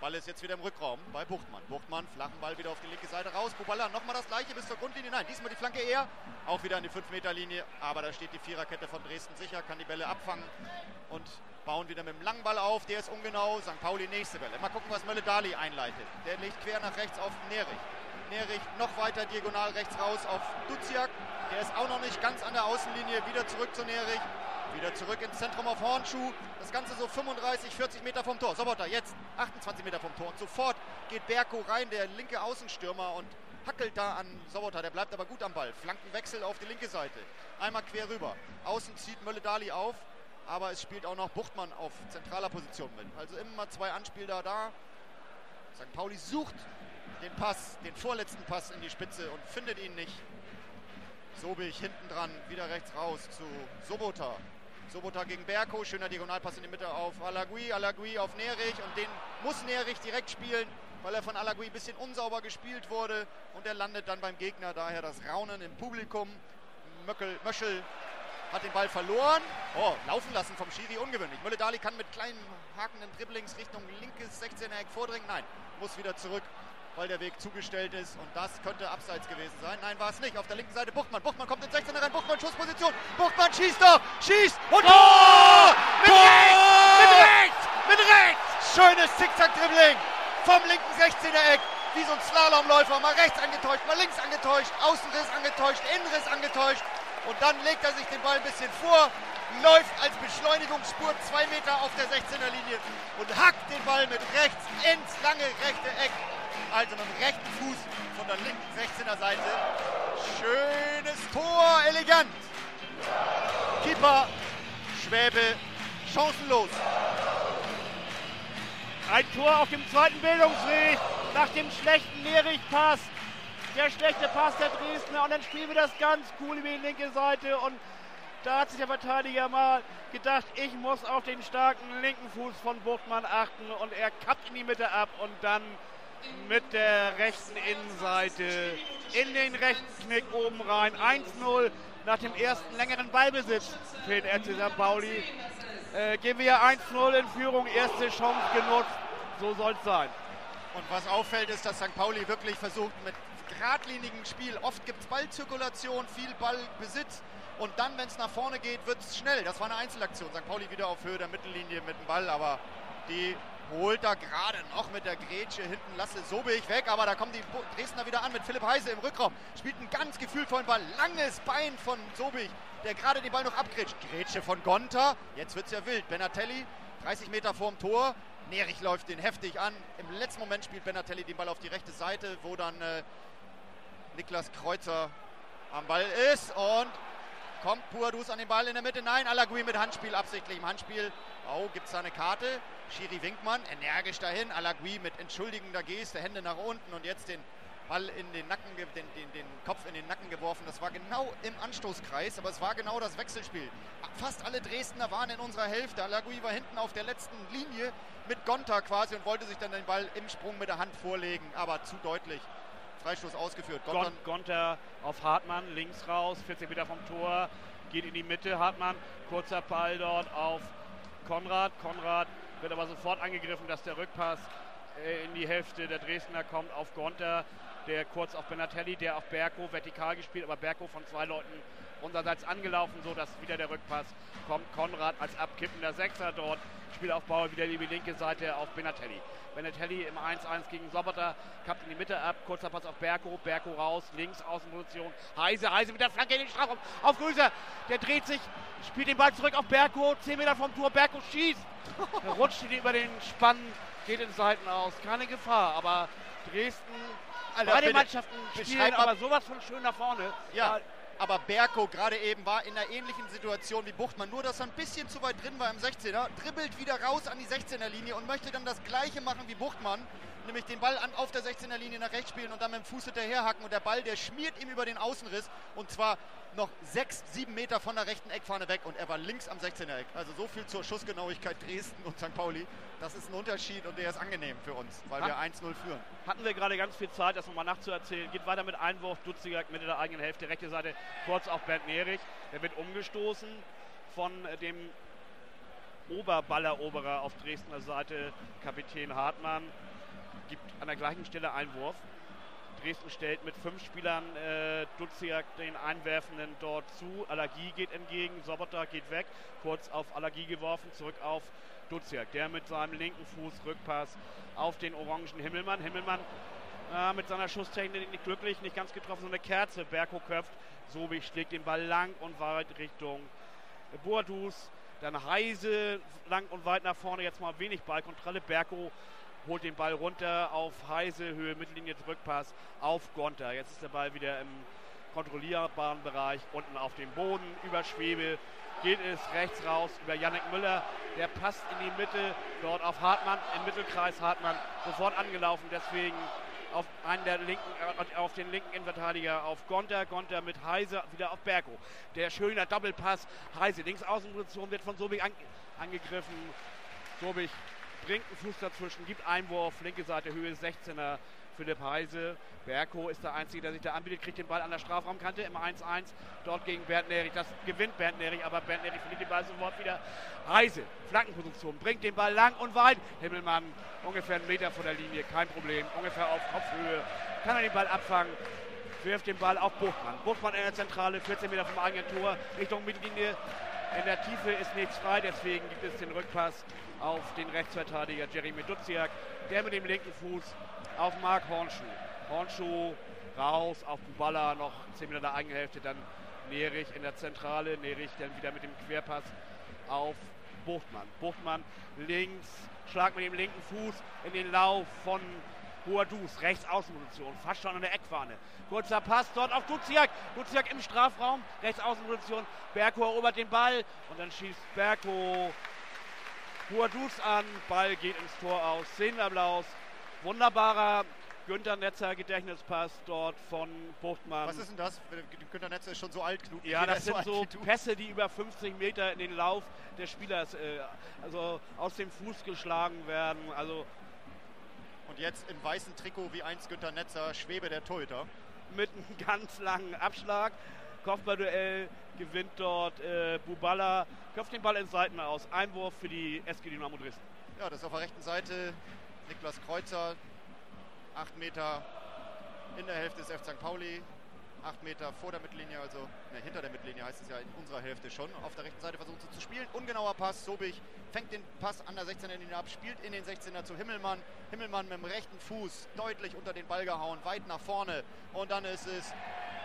Ball ist jetzt wieder im Rückraum bei Buchtmann. Buchtmann, flachen Ball wieder auf die linke Seite raus. Kubala nochmal das gleiche bis zur Grundlinie. Nein, diesmal die Flanke eher. Auch wieder an die 5-Meter-Linie. Aber da steht die Viererkette von Dresden sicher, kann die Bälle abfangen und bauen wieder mit dem langen Ball auf. Der ist ungenau. St. Pauli nächste Bälle. Mal gucken, was Mölle-Dali einleitet. Der legt quer nach rechts auf Nerich. Nerich noch weiter diagonal rechts raus auf Duziak. Der ist auch noch nicht ganz an der Außenlinie. Wieder zurück zu Nerich. Wieder zurück ins Zentrum auf Hornschuh. Das Ganze so 35, 40 Meter vom Tor. Sobotta jetzt 28 Meter vom Tor. Und sofort geht Berko rein, der linke Außenstürmer, und hackelt da an Sobotta. Der bleibt aber gut am Ball. Flankenwechsel auf die linke Seite. Einmal quer rüber. Außen zieht Mölle-Dali auf. Aber es spielt auch noch Buchtmann auf zentraler Position mit. Also immer 2 Anspieler da. St. Pauli sucht den Pass, den vorletzten Pass in die Spitze und findet ihn nicht. Sobich hinten dran, wieder rechts raus zu Sobotta. Sobotta gegen Berko, schöner Diagonalpass in die Mitte auf Alagui, Alagui auf Nerich, und den muss Nerich direkt spielen, weil er von Alagui ein bisschen unsauber gespielt wurde, und er landet dann beim Gegner, daher das Raunen im Publikum. Möschel hat den Ball verloren. Oh, laufen lassen vom Schiri, ungewöhnlich. Mölle-Dali kann mit kleinen hakenden Dribblings Richtung linkes 16er-Eck vordringen. Nein, muss wieder zurück, weil der Weg zugestellt ist, und das könnte abseits gewesen sein. Nein, war es nicht. Auf der linken Seite Buchtmann. Buchtmann kommt in 16er rein. Buchtmann Schussposition. Buchtmann schießt doch. Schießt. Und Tor! Mit rechts! Mit rechts! Mit rechts! Schönes Zickzack-Dribbling vom linken 16er-Eck. Wie so ein Slalomläufer. Mal rechts angetäuscht, mal links angetäuscht. Außenriss angetäuscht, Innenriss angetäuscht. Und dann legt er sich den Ball ein bisschen vor. Läuft als Beschleunigungsspur 2 Meter auf der 16er-Linie und hackt den Ball mit rechts ins lange rechte Eck. Also mit dem rechten Fuß von der linken 16er Seite. Schönes Tor, elegant. Keeper Schwäbe chancenlos. Ein Tor auf dem zweiten Bildungsweg nach dem schlechten Nerich-Pass. Der schlechte Pass der Dresdner, und dann spielen wir das ganz cool über die linke Seite, und da hat sich der Verteidiger mal gedacht, ich muss auf den starken linken Fuß von Buchtmann achten, und er kappt in die Mitte ab und dann mit der rechten Innenseite in den rechten Knick oben rein. 1-0 nach dem ersten längeren Ballbesitz für den FC St. Pauli. Gehen wir 1-0 in Führung, erste Chance genutzt, so soll es sein. Und was auffällt, ist, dass St. Pauli wirklich versucht, mit geradlinigem Spiel, oft gibt es Ballzirkulation, viel Ballbesitz, und dann, wenn es nach vorne geht, wird es schnell. Das war eine Einzelaktion. St. Pauli wieder auf Höhe der Mittellinie mit dem Ball, aber die holt da gerade noch mit der Grätsche hinten Lasse Sobich weg, aber da kommen die Dresdner wieder an mit Philipp Heise im Rückraum. Spielt einen ganz gefühlvollen Ball, langes Bein von Sobich, der gerade den Ball noch abgrätscht. Grätsche von Gonta, jetzt wird es ja wild. Benatelli, 30 Meter vorm Tor. Nerich läuft den heftig an. Im letzten Moment spielt Benatelli den Ball auf die rechte Seite, wo dann Niklas Kreuzer am Ball ist, und kommt Puadus an den Ball in der Mitte. Nein, Alagui mit Handspiel, absichtlichem Handspiel. Oh, gibt es da eine Karte? Schiri Winkmann energisch dahin. Alagui mit entschuldigender Geste, Hände nach unten, und jetzt den Ball in den Nacken, den Kopf in den Nacken geworfen. Das war genau im Anstoßkreis, aber es war genau das Wechselspiel. Fast alle Dresdner waren in unserer Hälfte. Alagui war hinten auf der letzten Linie mit Gonta quasi und wollte sich dann den Ball im Sprung mit der Hand vorlegen, aber zu deutlich. Freistoß ausgeführt. Gonta auf Hartmann, links raus, 40 Meter vom Tor, geht in die Mitte. Hartmann, kurzer Ball dort auf Konrad. Konrad wird aber sofort angegriffen, dass der Rückpass in die Hälfte der Dresdner kommt auf Gonta, der kurz auf Benatelli, der auf Berko vertikal gespielt, aber Berko von 2 Leuten unsererseits angelaufen, so dass wieder der Rückpass kommt. Konrad als abkippender Sechser dort, Spielaufbau wieder die linke Seite auf Benatelli. Benatelli im 1-1 gegen Sobotta, kappt in die Mitte ab, kurzer Pass auf Berko, Berko raus, links Außenposition, Heise mit der Flanke in den Strafraum, auf Grüßer, der dreht sich, spielt den Ball zurück auf Berko, 10 Meter vom Tor, Berko schießt, er rutscht ihn über den Spann, geht in Seiten aus, keine Gefahr, aber Dresden, Alter, beide Mannschaften spielen aber sowas von schön nach vorne. Ja. Aber Berko gerade eben war in einer ähnlichen Situation wie Buchtmann, nur dass er ein bisschen zu weit drin war im 16er, dribbelt wieder raus an die 16er-Linie und möchte dann das Gleiche machen wie Buchtmann, nämlich den Ball auf der 16er-Linie nach rechts spielen und dann mit dem Fuß hinterherhacken, und der Ball, der schmiert ihm über den Außenriss, und zwar noch 6, 7 Meter von der rechten Eckfahne weg, und er war links am 16er-Eck. Also so viel zur Schussgenauigkeit Dresden und St. Pauli. Das ist ein Unterschied, und der ist angenehm für uns, weil wir 1-0 führen. Hatten wir gerade ganz viel Zeit, das nochmal nachzuerzählen. Geht weiter mit Einwurf, Duziak Mitte der eigenen Hälfte, rechte Seite, kurz auf Bernd Nerich. Der wird umgestoßen von dem Oberballeroberer auf Dresdner Seite, Kapitän Hartmann. gibt an der gleichen Stelle Einwurf. Dresden stellt mit 5 Spielern Duziak den Einwerfenden dort zu. Allergie geht entgegen, Sobotta geht weg, kurz auf Allergie geworfen, zurück auf Duziak, der mit seinem linken Fuß Rückpass auf den orangen Himmelmann. Himmelmann mit seiner Schusstechnik nicht glücklich, nicht ganz getroffen, so eine Kerze. Berko köpft, Sobich schlägt den Ball lang und weit Richtung Boadus. Dann Heise lang und weit nach vorne, jetzt mal wenig Ballkontrolle. Berko holt den Ball runter auf Heise, Höhe Mittellinie, Rückpass auf Gonter. Jetzt ist der Ball wieder im kontrollierbaren Bereich, unten auf dem Boden, über Schwebe. Geht es rechts raus über Yannick Müller, der passt in die Mitte, dort auf Hartmann, im Mittelkreis Hartmann, sofort angelaufen, deswegen auf den linken Innenverteidiger auf Gonter, Gonter mit Heise wieder auf Berko. Der schöne Doppelpass, Heise, Linksaußenposition, wird von Sobich angegriffen. Sobich bringt einen Fuß dazwischen, gibt Einwurf, linke Seite, Höhe 16er, Philipp Heise. Berko ist der Einzige, der sich da anbietet, kriegt den Ball an der Strafraumkante im 1-1, dort gegen Bernd Nerich. Das gewinnt Bernd Nerich, aber Bernd Nerich verliert den Ball sofort wieder. Heise, Flankenposition, bringt den Ball lang und weit. Himmelmann ungefähr 1 Meter vor der Linie, kein Problem, ungefähr auf Kopfhöhe. Kann er den Ball abfangen, wirft den Ball auf Buchmann. Buchmann in der Zentrale, 14 Meter vom eigenen Tor, Richtung Mittellinie. In der Tiefe ist nichts frei, deswegen gibt es den Rückpass auf den Rechtsverteidiger Jeremy Duziak, der mit dem linken Fuß auf Marc Hornschuh. Hornschuh raus auf Buballa, noch 10 Meter der eigenen Hälfte, dann Nerich in der Zentrale, Nerich dann wieder mit dem Querpass auf Buchtmann. Buchtmann links, Schlag mit dem linken Fuß in den Lauf von Boadus, rechts Außenposition, fast schon an der Eckfahne. Kurzer Pass dort auf Duziak, Duziak im Strafraum, rechts Außenposition, Berko erobert den Ball und dann schießt Berko Boadus an, Ball geht ins Tor aus, Szenenapplaus, wunderbarer Günther Netzer Gedächtnispass dort von Buchtmann. Was ist denn das? Günther Netzer ist schon so alt, Knut. Ja, das sind so Pässe, die über 50 Meter in den Lauf des Spielers also aus dem Fuß geschlagen werden. Also und jetzt im weißen Trikot wie einst Günther Netzer, Schwebe der Torhüter. Mit einem ganz langen Abschlag. Kopfballduell gewinnt dort Buballa, köpft den Ball ins Seiten aus. Einwurf für die SG Dynamo Dresden. Ja, das ist auf der rechten Seite Niklas Kreuzer. 8 Meter in der Hälfte des FC St. Pauli, 8 Meter vor der Mittellinie, also hinter der Mittellinie heißt es ja in unserer Hälfte schon. Auf der rechten Seite versucht sie zu spielen, ungenauer Pass, Sobich fängt den Pass an der 16er Linie ab, spielt in den 16er zu Himmelmann. Himmelmann mit dem rechten Fuß deutlich unter den Ball gehauen, weit nach vorne und dann ist es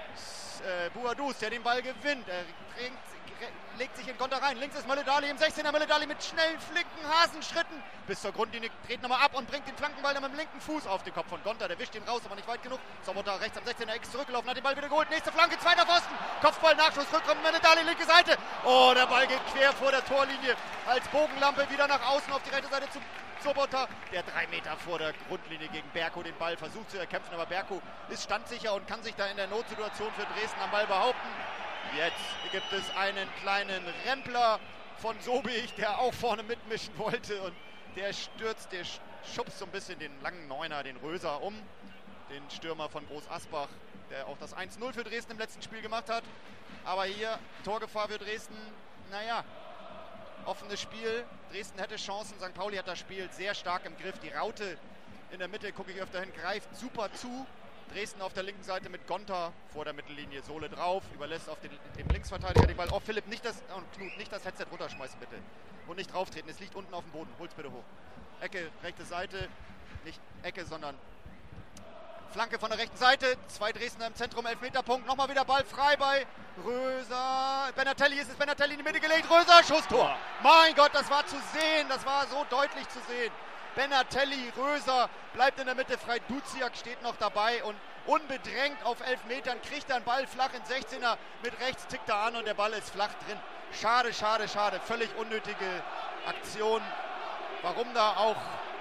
Boadus, der den Ball gewinnt. Er legt sich in Konter rein. Links ist Mölle-Dali im 16er. Mölle-Dali mit schnellen, flinken Hasenschritten bis zur Grundlinie, dreht nochmal ab und bringt den Flankenball dann mit dem linken Fuß auf den Kopf von Gonter. Der wischt ihn raus, aber nicht weit genug. Sobotta rechts am 16er Eck zurückgelaufen, hat den Ball wieder geholt. Nächste Flanke, zweiter Pfosten. Kopfball, Nachschuss, Rückraum, Mölle-Dali, linke Seite. Oh, der Ball geht quer vor der Torlinie. Als Bogenlampe wieder nach außen auf die rechte Seite zu Sobotta, der 3 Meter vor der Grundlinie gegen Berko den Ball versucht zu erkämpfen, aber Berko ist standsicher und kann sich da in der Notsituation für Dresden am Ball behaupten. Jetzt gibt es einen kleinen Rempler von Sobich, der auch vorne mitmischen wollte und der stürzt, der schubst so ein bisschen den langen Neuner, den Röser um, den Stürmer von Groß Asbach, der auch das 1-0 für Dresden im letzten Spiel gemacht hat. Aber hier Torgefahr für Dresden, naja, offenes Spiel, Dresden hätte Chancen, St. Pauli hat das Spiel sehr stark im Griff. Die Raute in der Mitte, gucke ich öfter hin, greift super zu. Dresden auf der linken Seite mit Gonter vor der Mittellinie, Sohle drauf, überlässt auf dem Linksverteidiger den Ball. Oh, Philipp, nicht das, Knut, nicht das Headset runterschmeißen bitte. Und nicht drauf treten, es liegt unten auf dem Boden, hol's bitte hoch. Ecke, rechte Seite, nicht Ecke, sondern Flanke von der rechten Seite, 2 Dresdner im Zentrum, Elfmeterpunkt, nochmal wieder Ball frei bei Röser, Benatelli, ist es Benatelli in die Mitte gelegt, Röser, Schusstor. Mein Gott, das war zu sehen, das war so deutlich zu sehen. Benatelli, Röser bleibt in der Mitte frei, Duziak steht noch dabei und unbedrängt auf 11 Metern kriegt er einen Ball flach in 16er, mit rechts tickt er an und der Ball ist flach drin. Schade, schade, schade, völlig unnötige Aktion. Warum da auch?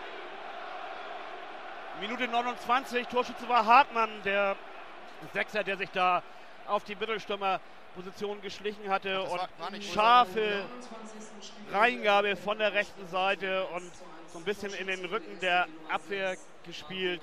Minute 29, Torschütze war Hartmann, der Sechser, der sich da auf die Mittelstürmerposition geschlichen hatte und scharfe Reingabe von der rechten Seite und so ein bisschen in den Rücken der Abwehr gespielt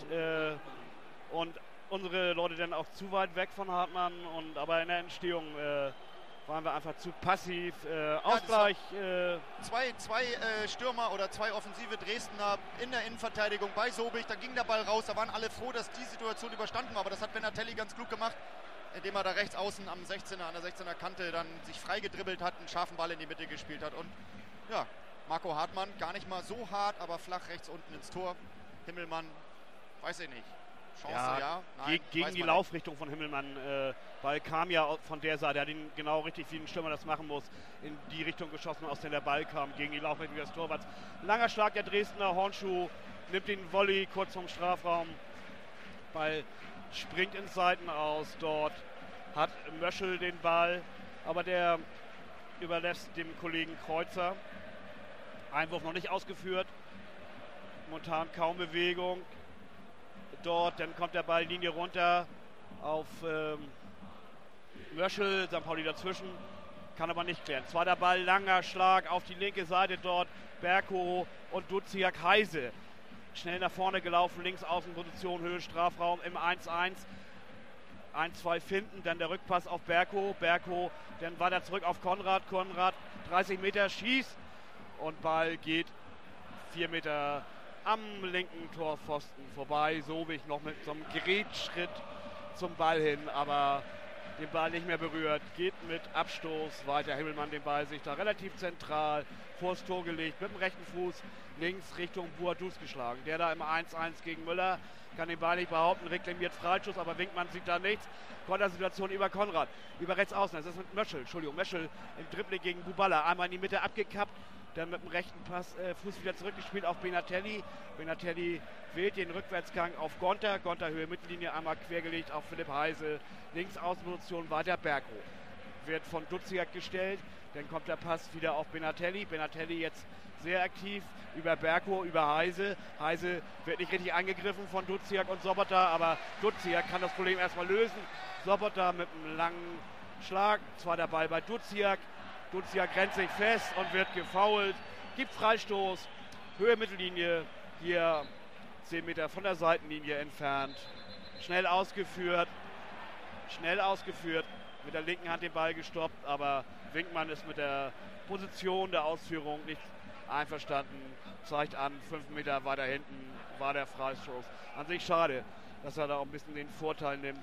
und unsere Leute dann auch zu weit weg von Hartmann und aber in der Entstehung waren wir einfach zu passiv. Ausgleich. Zwei Stürmer oder zwei offensive Dresdner in der Innenverteidigung bei Sobich. Da ging der Ball raus. Da waren alle froh, dass die Situation überstanden war. Aber das hat Benatelli ganz klug gemacht, indem er da rechts außen an der 16er Kante dann sich frei gedribbelt hat, einen scharfen Ball in die Mitte gespielt hat. Und ja, Marco Hartmann gar nicht mal so hart, aber flach rechts unten ins Tor. Himmelmann, weiß ich nicht. Chance, ja. Nein, gegen die Laufrichtung von Himmelmann. Ball kam ja von der Seite. Er hat ihn genau richtig, wie ein Stürmer das machen muss, in die Richtung geschossen, aus der der Ball kam, gegen die Laufrichtung des Torwarts. Langer Schlag der Dresdner. Hornschuh nimmt den Volley kurz vom Strafraum. Ball springt ins Seitenaus. Dort hat Möschel den Ball, aber der überlässt dem Kollegen Kreuzer. Einwurf noch nicht ausgeführt. Momentan kaum Bewegung. Dort, dann kommt der Ball Linie runter auf Möschel, St. Pauli dazwischen, kann aber nicht klären. Zweiter Ball, langer Schlag auf die linke Seite dort, Berko und Duziak. Heise schnell nach vorne gelaufen, links Außenposition, Höhe Strafraum im 1-1. 1-2 finden, dann der Rückpass auf Berko, dann weiter zurück auf Konrad, 30 Meter schießt und Ball geht 4 Meter am linken Torpfosten vorbei. Sobich noch mit so einem Gerätschritt zum Ball hin, aber den Ball nicht mehr berührt. Geht mit Abstoß weiter. Himmelmann den Ball sich da relativ zentral vors Tor gelegt. Mit dem rechten Fuß links Richtung Boadus geschlagen. Der da im 1-1 gegen Müller kann den Ball nicht behaupten. Reklamiert Freischuss, aber Winkmann sieht da nichts. Kontersituation über Konrad. Über rechts außen. Das ist mit Möschel. Möschel im Dribbling gegen Buballa. Einmal in die Mitte abgekappt. Dann mit dem rechten Fuß wieder zurückgespielt auf Benatelli. Benatelli wählt den Rückwärtsgang auf Gonter. Gonter Höhe Mittellinie einmal quergelegt auf Philipp Heise. Links Außenposition weiter Berko. Wird von Duziak gestellt. Dann kommt der Pass wieder auf Benatelli. Benatelli jetzt sehr aktiv über Berko, über Heise. Heise wird nicht richtig angegriffen von Duziak und Sobotta, aber Duziak kann das Problem erstmal lösen. Sobotta mit einem langen Schlag. Zweiter Ball bei Duziak. Duziak rennt sich fest und wird gefoult. Gibt Freistoß. Höhe Mittellinie. Hier 10 Meter von der Seitenlinie entfernt. Schnell ausgeführt. Mit der linken Hand den Ball gestoppt. Aber Winkmann ist mit der Position der Ausführung nicht einverstanden. Zeigt an, 5 Meter weiter hinten war der Freistoß. An sich schade, dass er da auch ein bisschen den Vorteil nimmt.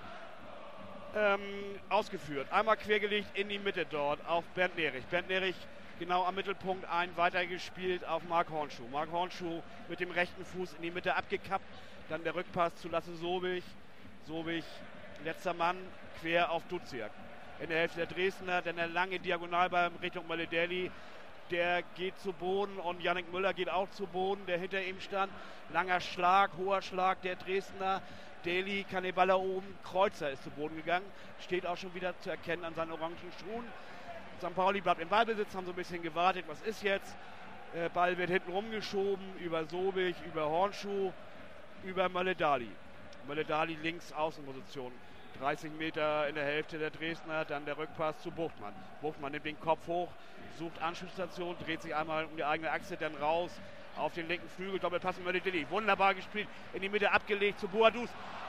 Ausgeführt. Einmal quergelegt in die Mitte dort auf Bernd Nerich. Bernd Nerich genau am Mittelpunkt weitergespielt auf Marc Hornschuh. Marc Hornschuh mit dem rechten Fuß in die Mitte abgekappt. Dann der Rückpass zu Lasse Sobich. Sobich, letzter Mann, quer auf Duziak. In der Hälfte der Dresdner, dann der lange Diagonalball Richtung Maledelli. Der geht zu Boden und Yannick Müller geht auch zu Boden, der hinter ihm stand. Langer Schlag, hoher Schlag der Dresdner. Deli kann den Ball oben, Kreuzer ist zu Boden gegangen, steht auch schon wieder zu erkennen an seinen orangen Schuhen. St. Pauli bleibt im Ballbesitz, haben so ein bisschen gewartet, was ist jetzt? Ball wird hinten rumgeschoben, über Sobich, über Hornschuh, über Maledali. Maledali links Außenposition, 30 Meter in der Hälfte der Dresdner, dann der Rückpass zu Buchtmann. Buchtmann nimmt den Kopf hoch, sucht Anschlussstation, dreht sich einmal um die eigene Achse, dann raus. Auf den linken Flügel, Doppelpass mit Maledelli. Wunderbar gespielt, in die Mitte abgelegt zu Boadus.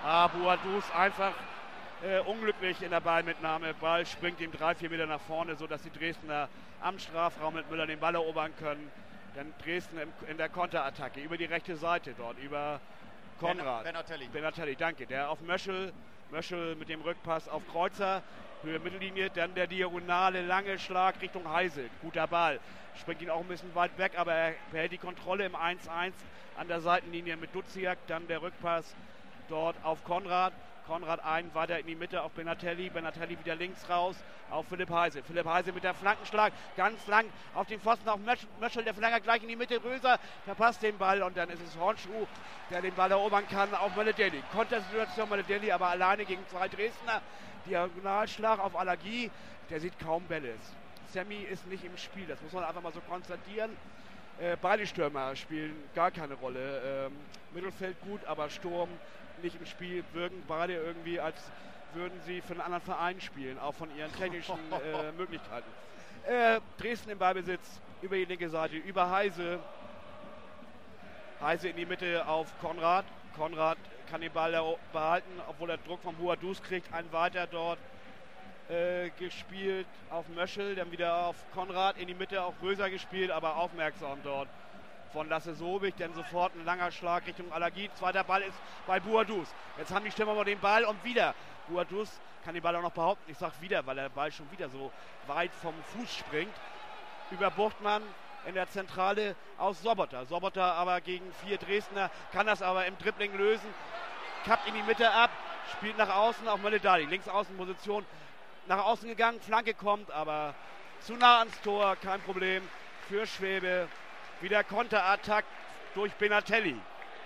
Boadus einfach unglücklich in der Ballmitnahme. Ball springt ihm 3-4 Meter nach vorne, sodass die Dresdner am Strafraum mit Müller den Ball erobern können. Dann Dresden in der Konterattacke über die rechte Seite dort, über Konrad. Benatelli, danke. Der auf Möschel mit dem Rückpass auf Kreuzer. Höhe Mittellinie, dann der diagonale lange Schlag Richtung Heise. Guter Ball. Springt ihn auch ein bisschen weit weg, aber er behält die Kontrolle im 1-1 an der Seitenlinie mit Duziak. Dann der Rückpass dort auf Konrad. Konrad weiter in die Mitte auf Benatelli. Benatelli wieder links raus auf Philipp Heise. Philipp Heise mit der Flankenschlag. Ganz lang auf den Pfosten auf Möschel. Der Flanker gleich in die Mitte. Röser verpasst den Ball und dann ist es Hornschuh, der den Ball erobern kann auf Maledelli. Kontersituation Maledelli, aber alleine gegen 2 Dresdner. Diagonalschlag auf Allergie. Der sieht kaum Bälle. Sammy ist nicht im Spiel. Das muss man einfach mal so konstatieren. Beide Stürmer spielen gar keine Rolle. Mittelfeld gut, aber Sturm nicht im Spiel, wirken beide irgendwie, als würden sie für einen anderen Verein spielen, auch von ihren technischen Möglichkeiten. Dresden im Ballbesitz, über die linke Seite, über Heise. Heise in die Mitte auf Konrad. Konrad kann den Ball behalten, obwohl er Druck vom Boadus kriegt. Ein weiter dort gespielt auf Möschel, dann wieder auf Konrad, in die Mitte auf Röser gespielt, aber aufmerksam dort von Lasse Sobich, dann sofort ein langer Schlag Richtung Alagi. Zweiter Ball ist bei Boadus. Jetzt haben die Stürmer mal den Ball und wieder Boadus kann den Ball auch noch behaupten. Ich sag wieder, weil der Ball schon wieder so weit vom Fuß springt. Über Buchtmann in der Zentrale aus Sobotta. Sobotta aber gegen 4 Dresdner, kann das aber im Dribbling lösen. Kappt in die Mitte ab, spielt nach außen auf Mölle-Dali. Linksaußenposition nach außen gegangen, Flanke kommt, aber zu nah ans Tor, kein Problem für Schwäbe. Wieder Konterattack durch Benatelli.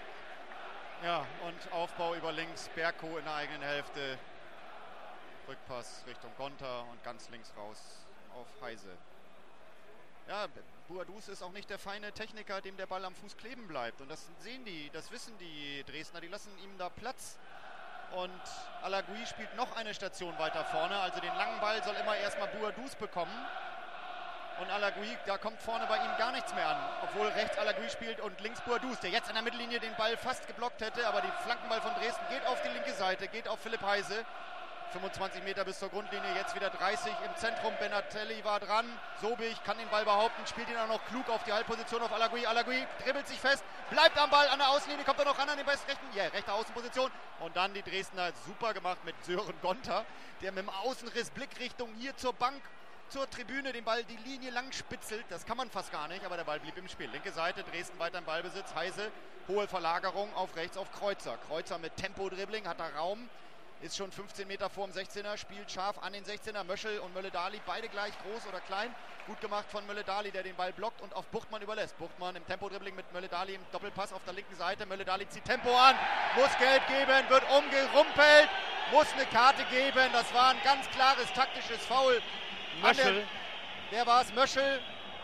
Ja, und Aufbau über links, Berko in der eigenen Hälfte. Rückpass Richtung Gonter und ganz links raus auf Heise. Ja, Boadus ist auch nicht der feine Techniker, dem der Ball am Fuß kleben bleibt. Und das sehen die, das wissen die Dresdner, die lassen ihm da Platz. Und Alagui spielt noch eine Station weiter vorne. Also den langen Ball soll immer erstmal Boadus bekommen. Und Alagui, da kommt vorne bei ihm gar nichts mehr an. Obwohl rechts Alagui spielt und links Boadus, der jetzt an der Mittellinie den Ball fast geblockt hätte. Aber die Flankenball von Dresden geht auf die linke Seite, geht auf Philipp Heise. 25 Meter bis zur Grundlinie, jetzt wieder 30 im Zentrum. Benatelli war dran. Sobich kann den Ball behaupten, spielt ihn auch noch klug auf die Halbposition auf Alagui. Alagui dribbelt sich fest, bleibt am Ball an der Außenlinie, kommt er noch ran an den rechte Außenposition. Und dann die Dresdner super gemacht mit Sören Gonter, der mit dem Außenriss Blickrichtung hier zur Bank, zur Tribüne den Ball die Linie lang spitzelt. Das kann man fast gar nicht, aber der Ball blieb im Spiel. Linke Seite, Dresden weiter im Ballbesitz. Heise, hohe Verlagerung auf rechts auf Kreuzer. Kreuzer mit Tempo-Dribbling, hat da Raum. Ist schon 15 Meter vor dem 16er, spielt scharf an den 16er. Möschel und Mölle-Dali, beide gleich groß oder klein. Gut gemacht von Mölle-Dali, der den Ball blockt und auf Buchtmann überlässt. Buchtmann im Tempo-Dribbling mit Mölle-Dali im Doppelpass auf der linken Seite. Mölle-Dali zieht Tempo an, muss Gelb geben, wird umgerumpelt, muss eine Karte geben. Das war ein ganz klares taktisches Foul. Möschel. Wer war es? Möschel.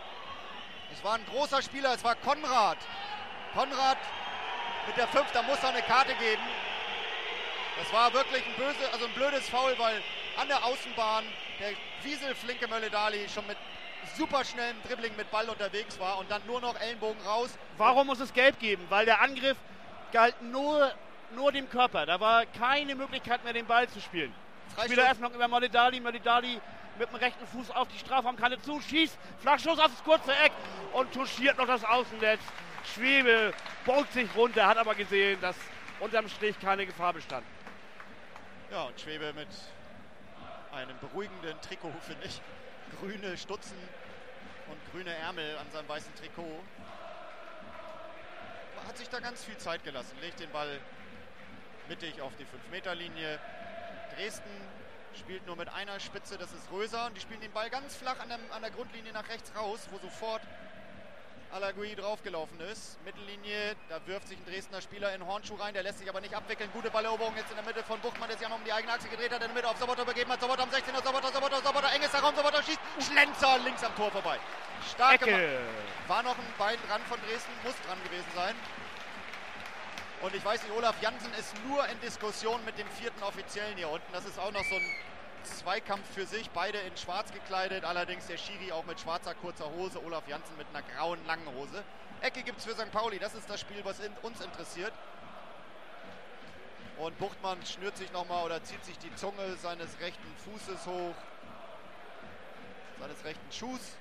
Es war ein großer Spieler, es war Konrad. Konrad mit der 5, da muss er eine Karte geben. Das war wirklich ein blödes Foul, weil an der Außenbahn der wieselflinke Mölle-Dali schon mit superschnellem Dribbling mit Ball unterwegs war und dann nur noch Ellenbogen raus. Warum muss es Gelb geben? Weil der Angriff galt nur dem Körper. Da war keine Möglichkeit mehr, den Ball zu spielen. Spieler erstmal über Mölle-Dali. Mölle-Dali mit dem rechten Fuß auf die Strafraumkante zu, schießt, Flachschuss auf das kurze Eck und touchiert noch das Außennetz. Schwebe beugt sich runter, hat aber gesehen, dass unterm Strich keine Gefahr bestand. Ja, und Schwebe mit einem beruhigenden Trikot, finde ich. Grüne Stutzen und grüne Ärmel an seinem weißen Trikot. Hat sich da ganz viel Zeit gelassen. Legt den Ball mittig auf die 5-Meter-Linie. Dresden spielt nur mit einer Spitze, das ist Röser. Und die spielen den Ball ganz flach an der Grundlinie nach rechts raus, wo sofort Alagui draufgelaufen ist. Mittellinie, da wirft sich ein Dresdner Spieler in Hornschuh rein, der lässt sich aber nicht abwickeln. Gute Balleroberung jetzt in der Mitte von Buchtmann, der sich auch noch um die eigene Achse gedreht hat, in der Mitte auf Sobotta übergeben hat. Sobotta am 16er, Sobotta, enges Raum, Sobotta schießt, Schlenzer links am Tor vorbei. Stark gemacht. War noch ein Bein dran von Dresden, muss dran gewesen sein. Und ich weiß nicht, Olaf Jansen ist nur in Diskussion mit dem 4. Offiziellen hier unten. Das ist auch noch so ein Zweikampf für sich, beide in schwarz gekleidet, allerdings der Schiri auch mit schwarzer kurzer Hose, Olaf Jansen mit einer grauen langen Hose. Ecke gibt es für St. Pauli, das ist das Spiel, was uns interessiert. Und Buchtmann schnürt sich nochmal oder zieht sich die Zunge seines rechten Fußes hoch, seines rechten Schuhs.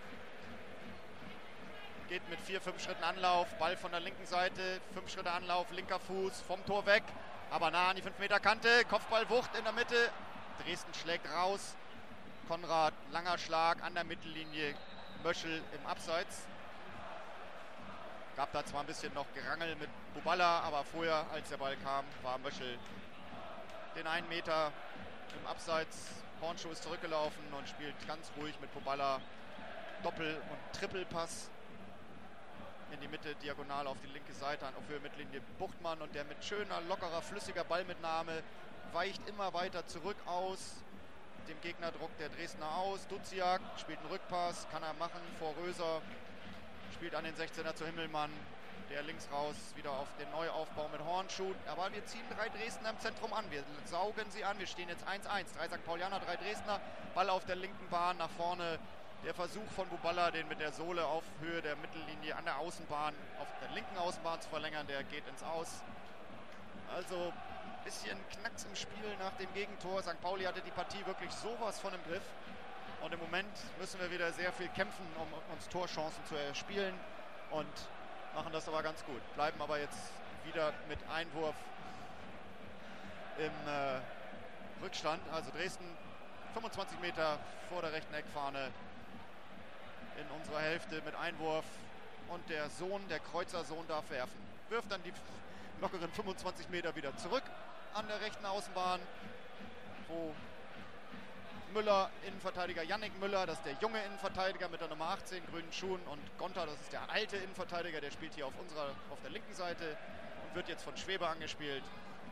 Geht mit 4-5 Schritten Anlauf, Ball von der linken Seite, 5 Schritte Anlauf, linker Fuß, vom Tor weg, aber nah an die 5-Meter-Kante, Kopfballwucht in der Mitte. Dresden schlägt raus. Konrad, langer Schlag an der Mittellinie. Möschel im Abseits. Gab da zwar ein bisschen noch Gerangel mit Buballa, aber vorher, als der Ball kam, war Möschel den 1 Meter im Abseits. Hornschuh ist zurückgelaufen und spielt ganz ruhig mit Buballa Doppel- und Trippelpass in die Mitte, diagonal auf die linke Seite an auf Höhe Mittellinie Buchtmann und der mit schöner, lockerer, flüssiger Ballmitnahme weicht immer weiter zurück aus. Dem Gegnerdruck der Dresdner aus. Duziak spielt einen Rückpass, kann er machen vor Röser. Spielt an den 16er zu Himmelmann. Der links raus wieder auf den Neuaufbau mit Hornschuh. Aber wir ziehen 3 Dresdner im Zentrum an. Wir saugen sie an. Wir stehen jetzt 1-1. 3 St. Paulianer, 3 Dresdner. Ball auf der linken Bahn nach vorne. Der Versuch von Buballa, den mit der Sohle auf Höhe der Mittellinie an der Außenbahn, auf der linken Außenbahn zu verlängern, der geht ins Aus. Also bisschen Knacks im Spiel nach dem Gegentor. St. Pauli hatte die Partie wirklich sowas von im Griff. Und im Moment müssen wir wieder sehr viel kämpfen, um uns Torchancen zu erspielen. Und machen das aber ganz gut. Bleiben aber jetzt wieder mit Einwurf im Rückstand. Also Dresden 25 Meter vor der rechten Eckfahne in unserer Hälfte mit Einwurf. Und der Sohn, der Kreuzer Sohn, darf werfen. Wirft dann die lockeren 25 Meter wieder zurück an der rechten Außenbahn, wo Müller, Innenverteidiger Yannick Müller, das ist der junge Innenverteidiger mit der Nummer 18, grünen Schuhen, und Gonta, das ist der alte Innenverteidiger, der spielt hier auf der linken Seite und wird jetzt von Schwebe angespielt.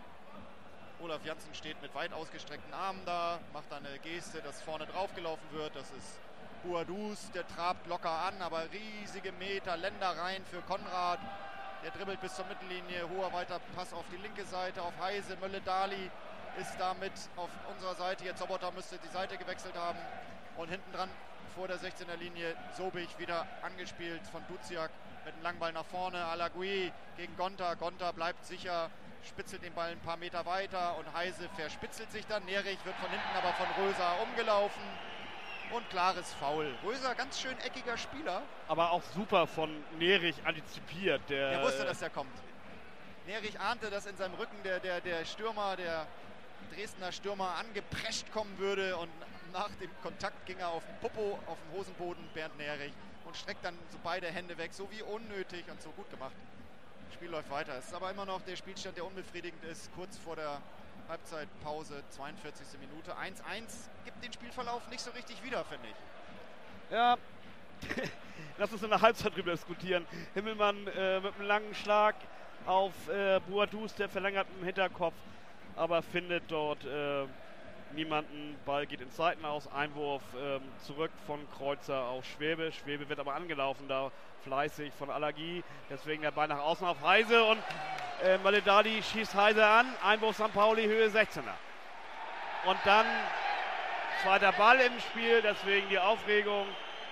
Olaf Janssen steht mit weit ausgestreckten Armen da, macht eine Geste, dass vorne drauf gelaufen wird. Das ist Boadus, der trabt locker an, aber riesige Meter, Ländereien für Konrad. Der dribbelt bis zur Mittellinie, hoher weiter Pass auf die linke Seite, auf Heise. Mölle-Dali ist damit auf unserer Seite. Jetzt Sobotta müsste die Seite gewechselt haben. Und hinten dran vor der 16er Linie Sobich wieder angespielt von Duziak mit einem Langball nach vorne. Alagui gegen Gonta. Gonta bleibt sicher, spitzelt den Ball ein paar Meter weiter und Heise verspitzelt sich dann. Nerich wird von hinten aber von Röser umgelaufen. Und klares Foul. Röser, ganz schön eckiger Spieler. Aber auch super von Nerich antizipiert. Der wusste, dass der kommt. Nerich ahnte, dass in seinem Rücken der Stürmer, der Dresdner Stürmer angeprescht kommen würde. Und nach dem Kontakt ging er auf den Popo, auf den Hosenboden, Bernd Nerich. Und streckt dann so beide Hände weg. So wie unnötig und so gut gemacht. Das Spiel läuft weiter. Es ist aber immer noch der Spielstand, der unbefriedigend ist. Kurz vor der Halbzeitpause, 42. Minute. 1-1 gibt den Spielverlauf nicht so richtig wieder, finde ich. Ja, lass uns in der Halbzeit drüber diskutieren. Himmelmann mit einem langen Schlag auf Boadus, der verlängert im Hinterkopf, aber findet dort niemanden. Ball geht ins Seitenaus, Einwurf zurück von Kreuzer auf Schwebe. Schwebe wird aber angelaufen da fleißig von Alagi, deswegen der Ball nach außen auf Heise und Mölle-Dali schießt Heise an. Einwurf St. Pauli, Höhe 16er. Und dann zweiter Ball im Spiel, deswegen die Aufregung.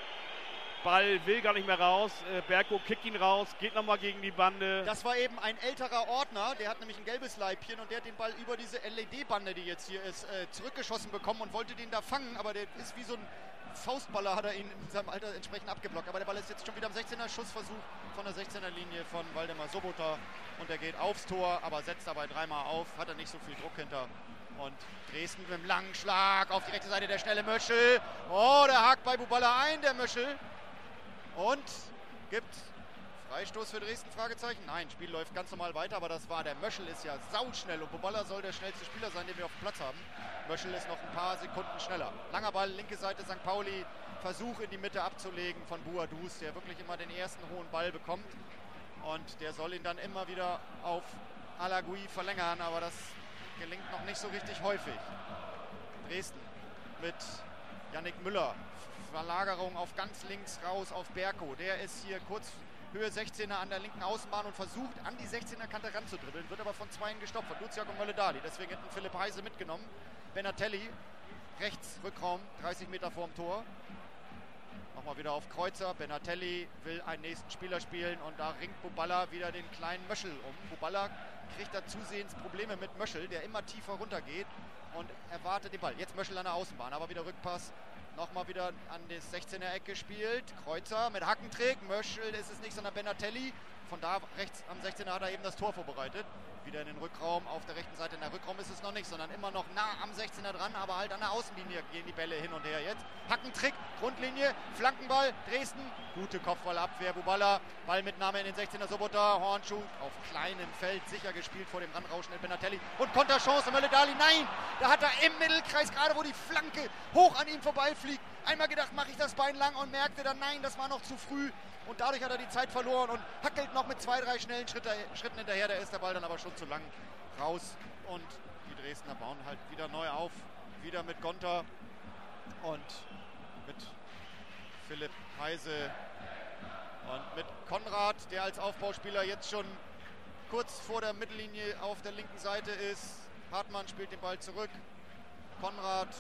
Ball will gar nicht mehr raus. Berko kickt ihn raus, geht nochmal gegen die Bande. Das war eben ein älterer Ordner, der hat nämlich ein gelbes Leibchen und der hat den Ball über diese LED-Bande, die jetzt hier ist, zurückgeschossen bekommen und wollte den da fangen, aber der ist wie so ein Faustballer, hat er ihn in seinem Alter entsprechend abgeblockt. Aber der Ball ist jetzt schon wieder am 16er, Schussversuch von der 16er Linie von Waldemar Sobota und er geht aufs Tor, aber setzt dabei dreimal auf, hat er nicht so viel Druck hinter. Und Dresden mit einem langen Schlag auf die rechte Seite, der schnelle Möschel. Oh, der hakt bei Buballa ein, der Möschel. Und gibt Freistoß für Dresden, Fragezeichen. Nein, Spiel läuft ganz normal weiter, aber das war, der Möschel ist ja sauschnell und Buballa soll der schnellste Spieler sein, den wir auf dem Platz haben. Möschel ist noch ein paar Sekunden schneller. Langer Ball, linke Seite St. Pauli, Versuch in die Mitte abzulegen von Boadus, der wirklich immer den ersten hohen Ball bekommt. Und der soll ihn dann immer wieder auf Alagui verlängern, aber das gelingt noch nicht so richtig häufig. Dresden mit Yannick Müller. Verlagerung auf ganz links raus auf Berko. Der ist hier kurz Höhe 16er an der linken Außenbahn und versucht an die 16er Kante ranzudribbeln, wird aber von zweien gestoppt, von Duziak und Mölle-Dali. Deswegen hätten Philipp Heise mitgenommen. Benatelli, rechts Rückraum, 30 Meter vorm Tor. Nochmal wieder auf Kreuzer. Benatelli will einen nächsten Spieler spielen und da ringt Buballa wieder den kleinen Möschel um. Buballa kriegt da zusehends Probleme mit Möschel, der immer tiefer runter geht und erwartet den Ball. Jetzt Möschel an der Außenbahn, aber wieder Rückpass. Nochmal wieder an das 16er Eck gespielt. Kreuzer mit Hackentrick. Möschel ist es nicht, sondern Benatelli. Von da rechts am 16er hat er eben das Tor vorbereitet. Wieder in den Rückraum auf der rechten Seite. In der Rückraum ist es noch nicht, sondern immer noch nah am 16er dran, aber halt an der Außenlinie gehen die Bälle hin und her jetzt. Hackentrick, Grundlinie, Flankenball, Dresden. Gute Kopfballabwehr, Buballa. Ballmitnahme in den 16er, Sobota, Hornschuh. Auf kleinem Feld, sicher gespielt vor dem Ranrauschen Benatelli. Und Konterchance, Mölle-Dali, nein! Da hat er im Mittelkreis, gerade wo die Flanke hoch an ihm vorbeifliegt, einmal gedacht, mache ich das Bein lang und merkte dann, nein, das war noch zu früh. Und dadurch hat er die Zeit verloren und hackelt noch mit 2, 3 schnellen Schritten hinterher. Da ist der Ball dann aber schon zu lang raus. Und die Dresdner bauen halt wieder neu auf. Wieder mit Gonta und mit Philipp Heise und mit Konrad, der als Aufbauspieler jetzt schon kurz vor der Mittellinie auf der linken Seite ist. Hartmann spielt den Ball zurück. Konrad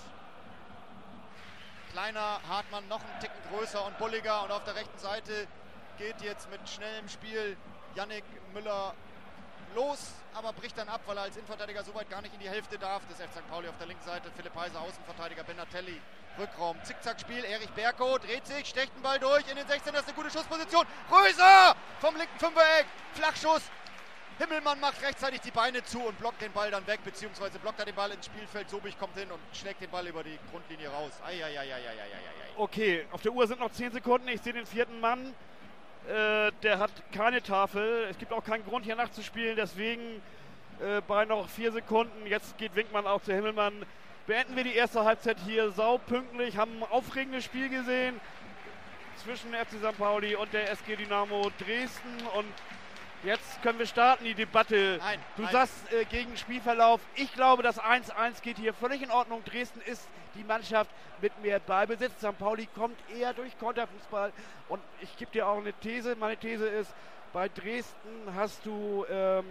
kleiner, Hartmann noch einen Ticken größer und bulliger und auf der rechten Seite geht jetzt mit schnellem Spiel Yannick Müller los, aber bricht dann ab, weil er als Innenverteidiger so weit gar nicht in die Hälfte darf. Das FC St. Pauli auf der linken Seite, Philipp Heiser, Außenverteidiger, Benatelli, Rückraum, Zickzackspiel, Erich Berko dreht sich, stecht den Ball durch in den 16, das ist eine gute Schussposition. Röser vom linken Fünfereck, Flachschuss. Himmelmann macht rechtzeitig die Beine zu und blockt den Ball dann weg, beziehungsweise blockt er den Ball ins Spielfeld. Sobich kommt hin und schlägt den Ball über die Grundlinie raus. Okay, auf der Uhr sind noch 10 Sekunden. Ich sehe den vierten Mann. Der hat keine Tafel. Es gibt auch keinen Grund, hier nachzuspielen. Deswegen bei noch 4 Sekunden. Jetzt geht Winkmann auch zu Himmelmann. Beenden wir die erste Halbzeit hier saupünktlich. Haben ein aufregendes Spiel gesehen zwischen FC St. Pauli und der SG Dynamo Dresden. Und jetzt können wir starten, die Debatte. Du sagst gegen Spielverlauf. Ich glaube, das 1-1 geht hier völlig in Ordnung. Dresden ist die Mannschaft mit mehr Ballbesitz. St. Pauli kommt eher durch Konterfußball. Und ich gebe dir auch eine These. Meine These ist, bei Dresden hast du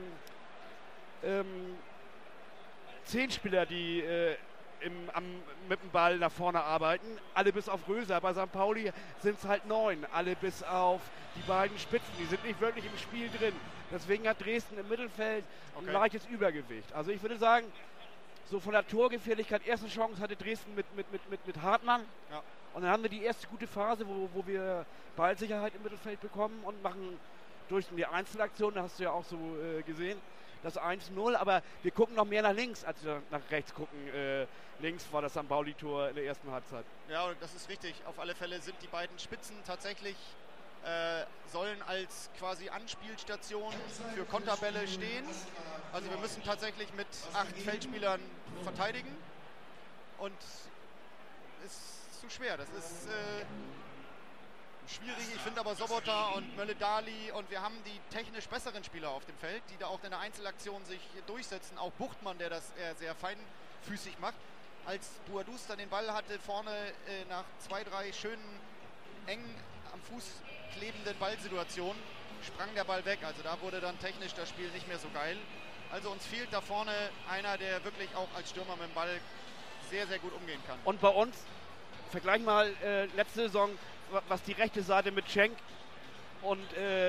10 Spieler, die mit dem Ball nach vorne arbeiten. Alle bis auf Röser. Bei St. Pauli sind es halt 9. Alle bis auf die beiden Spitzen. Die sind nicht wirklich im Spiel drin. Deswegen hat Dresden im Mittelfeld ein leichtes Übergewicht. Also ich würde sagen, so von der Torgefährlichkeit, erste Chance hatte Dresden mit Hartmann. Ja. Und dann haben wir die erste gute Phase, wo wir Ballsicherheit im Mittelfeld bekommen und machen durch die Einzelaktion, da hast du ja auch so gesehen, das 1-0. Aber wir gucken noch mehr nach links, als wir nach rechts gucken. Links war das St. Pauli-Tor in der ersten Halbzeit. Ja, das ist richtig. Auf alle Fälle sind die beiden Spitzen tatsächlich sollen als quasi Anspielstation für Konterbälle stehen. Also wir müssen tatsächlich mit 8 Feldspielern verteidigen und ist zu schwer. Das ist schwierig. Ich finde aber Sobota und Mölle-Dali und wir haben die technisch besseren Spieler auf dem Feld, die da auch in der Einzelaktion sich durchsetzen. Auch Buchtmann, der das sehr feinfüßig macht. Als Buadus dann den Ball hatte, vorne nach 2, 3 schönen, eng am Fuß klebenden Ballsituationen, sprang der Ball weg. Also da wurde dann technisch das Spiel nicht mehr so geil. Also uns fehlt da vorne einer, der wirklich auch als Stürmer mit dem Ball sehr gut umgehen kann. Und bei uns, vergleich mal letzte Saison, was die rechte Seite mit Schenk und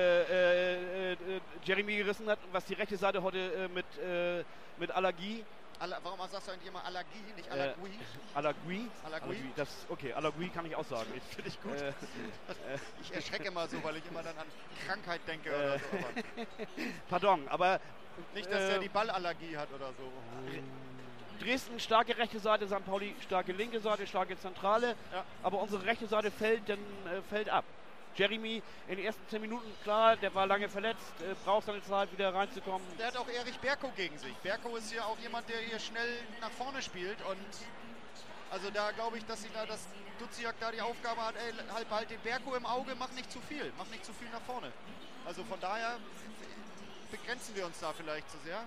Jeremy gerissen hat, was die rechte Seite heute mit Alagui. Warum sagst du eigentlich immer Alagui, nicht Alagui? Alagui? Okay, Alagui kann ich auch sagen. Finde ich gut. Ich erschrecke immer so, weil ich immer dann an Krankheit denke oder so. Aber Pardon, aber... Nicht, dass der die Ballallergie hat oder so. Dresden starke rechte Seite, St. Pauli starke linke Seite, starke Zentrale. Ja. Aber unsere rechte Seite fällt ab. Jeremy in den ersten 10 Minuten, klar, der war lange verletzt, braucht seine Zeit, wieder reinzukommen. Der hat auch Erich Berko gegen sich. Berko ist ja auch jemand, der hier schnell nach vorne spielt. Und also da glaube ich, dass Duziak da die Aufgabe hat, halt den Berko im Auge, mach nicht zu viel nach vorne. Also von daher begrenzen wir uns da vielleicht zu sehr.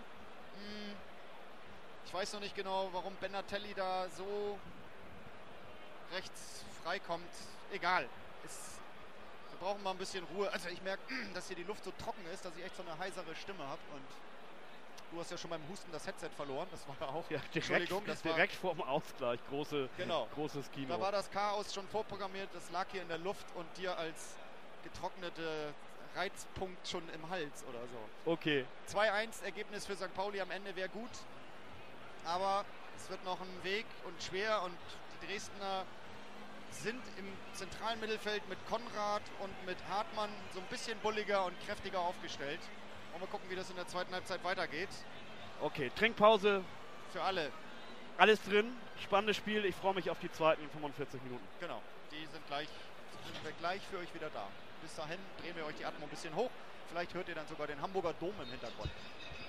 Ich weiß noch nicht genau, warum Benatelli da so rechts freikommt. Egal. Wir brauchen mal ein bisschen Ruhe. Also ich merke, dass hier die Luft so trocken ist, dass ich echt so eine heisere Stimme habe. Und du hast ja schon beim Husten das Headset verloren. Das war ja auch... Ja, Entschuldigung, das war direkt vor dem Ausgleich. Großes Kino. Da war das Chaos schon vorprogrammiert. Das lag hier in der Luft und dir als getrocknete Reizpunkt schon im Hals oder so. Okay. 2-1 Ergebnis für St. Pauli am Ende wäre gut. Aber es wird noch ein Weg und schwer. Und die Dresdner sind im zentralen Mittelfeld mit Konrad und mit Hartmann so ein bisschen bulliger und kräftiger aufgestellt. Und mal gucken, wie das in der zweiten Halbzeit weitergeht. Okay, Trinkpause. Für alle. Alles drin, spannendes Spiel. Ich freue mich auf die zweiten 45 Minuten. Genau, sind wir gleich für euch wieder da. Bis dahin drehen wir euch die Atmo ein bisschen hoch. Vielleicht hört ihr dann sogar den Hamburger Dom im Hintergrund.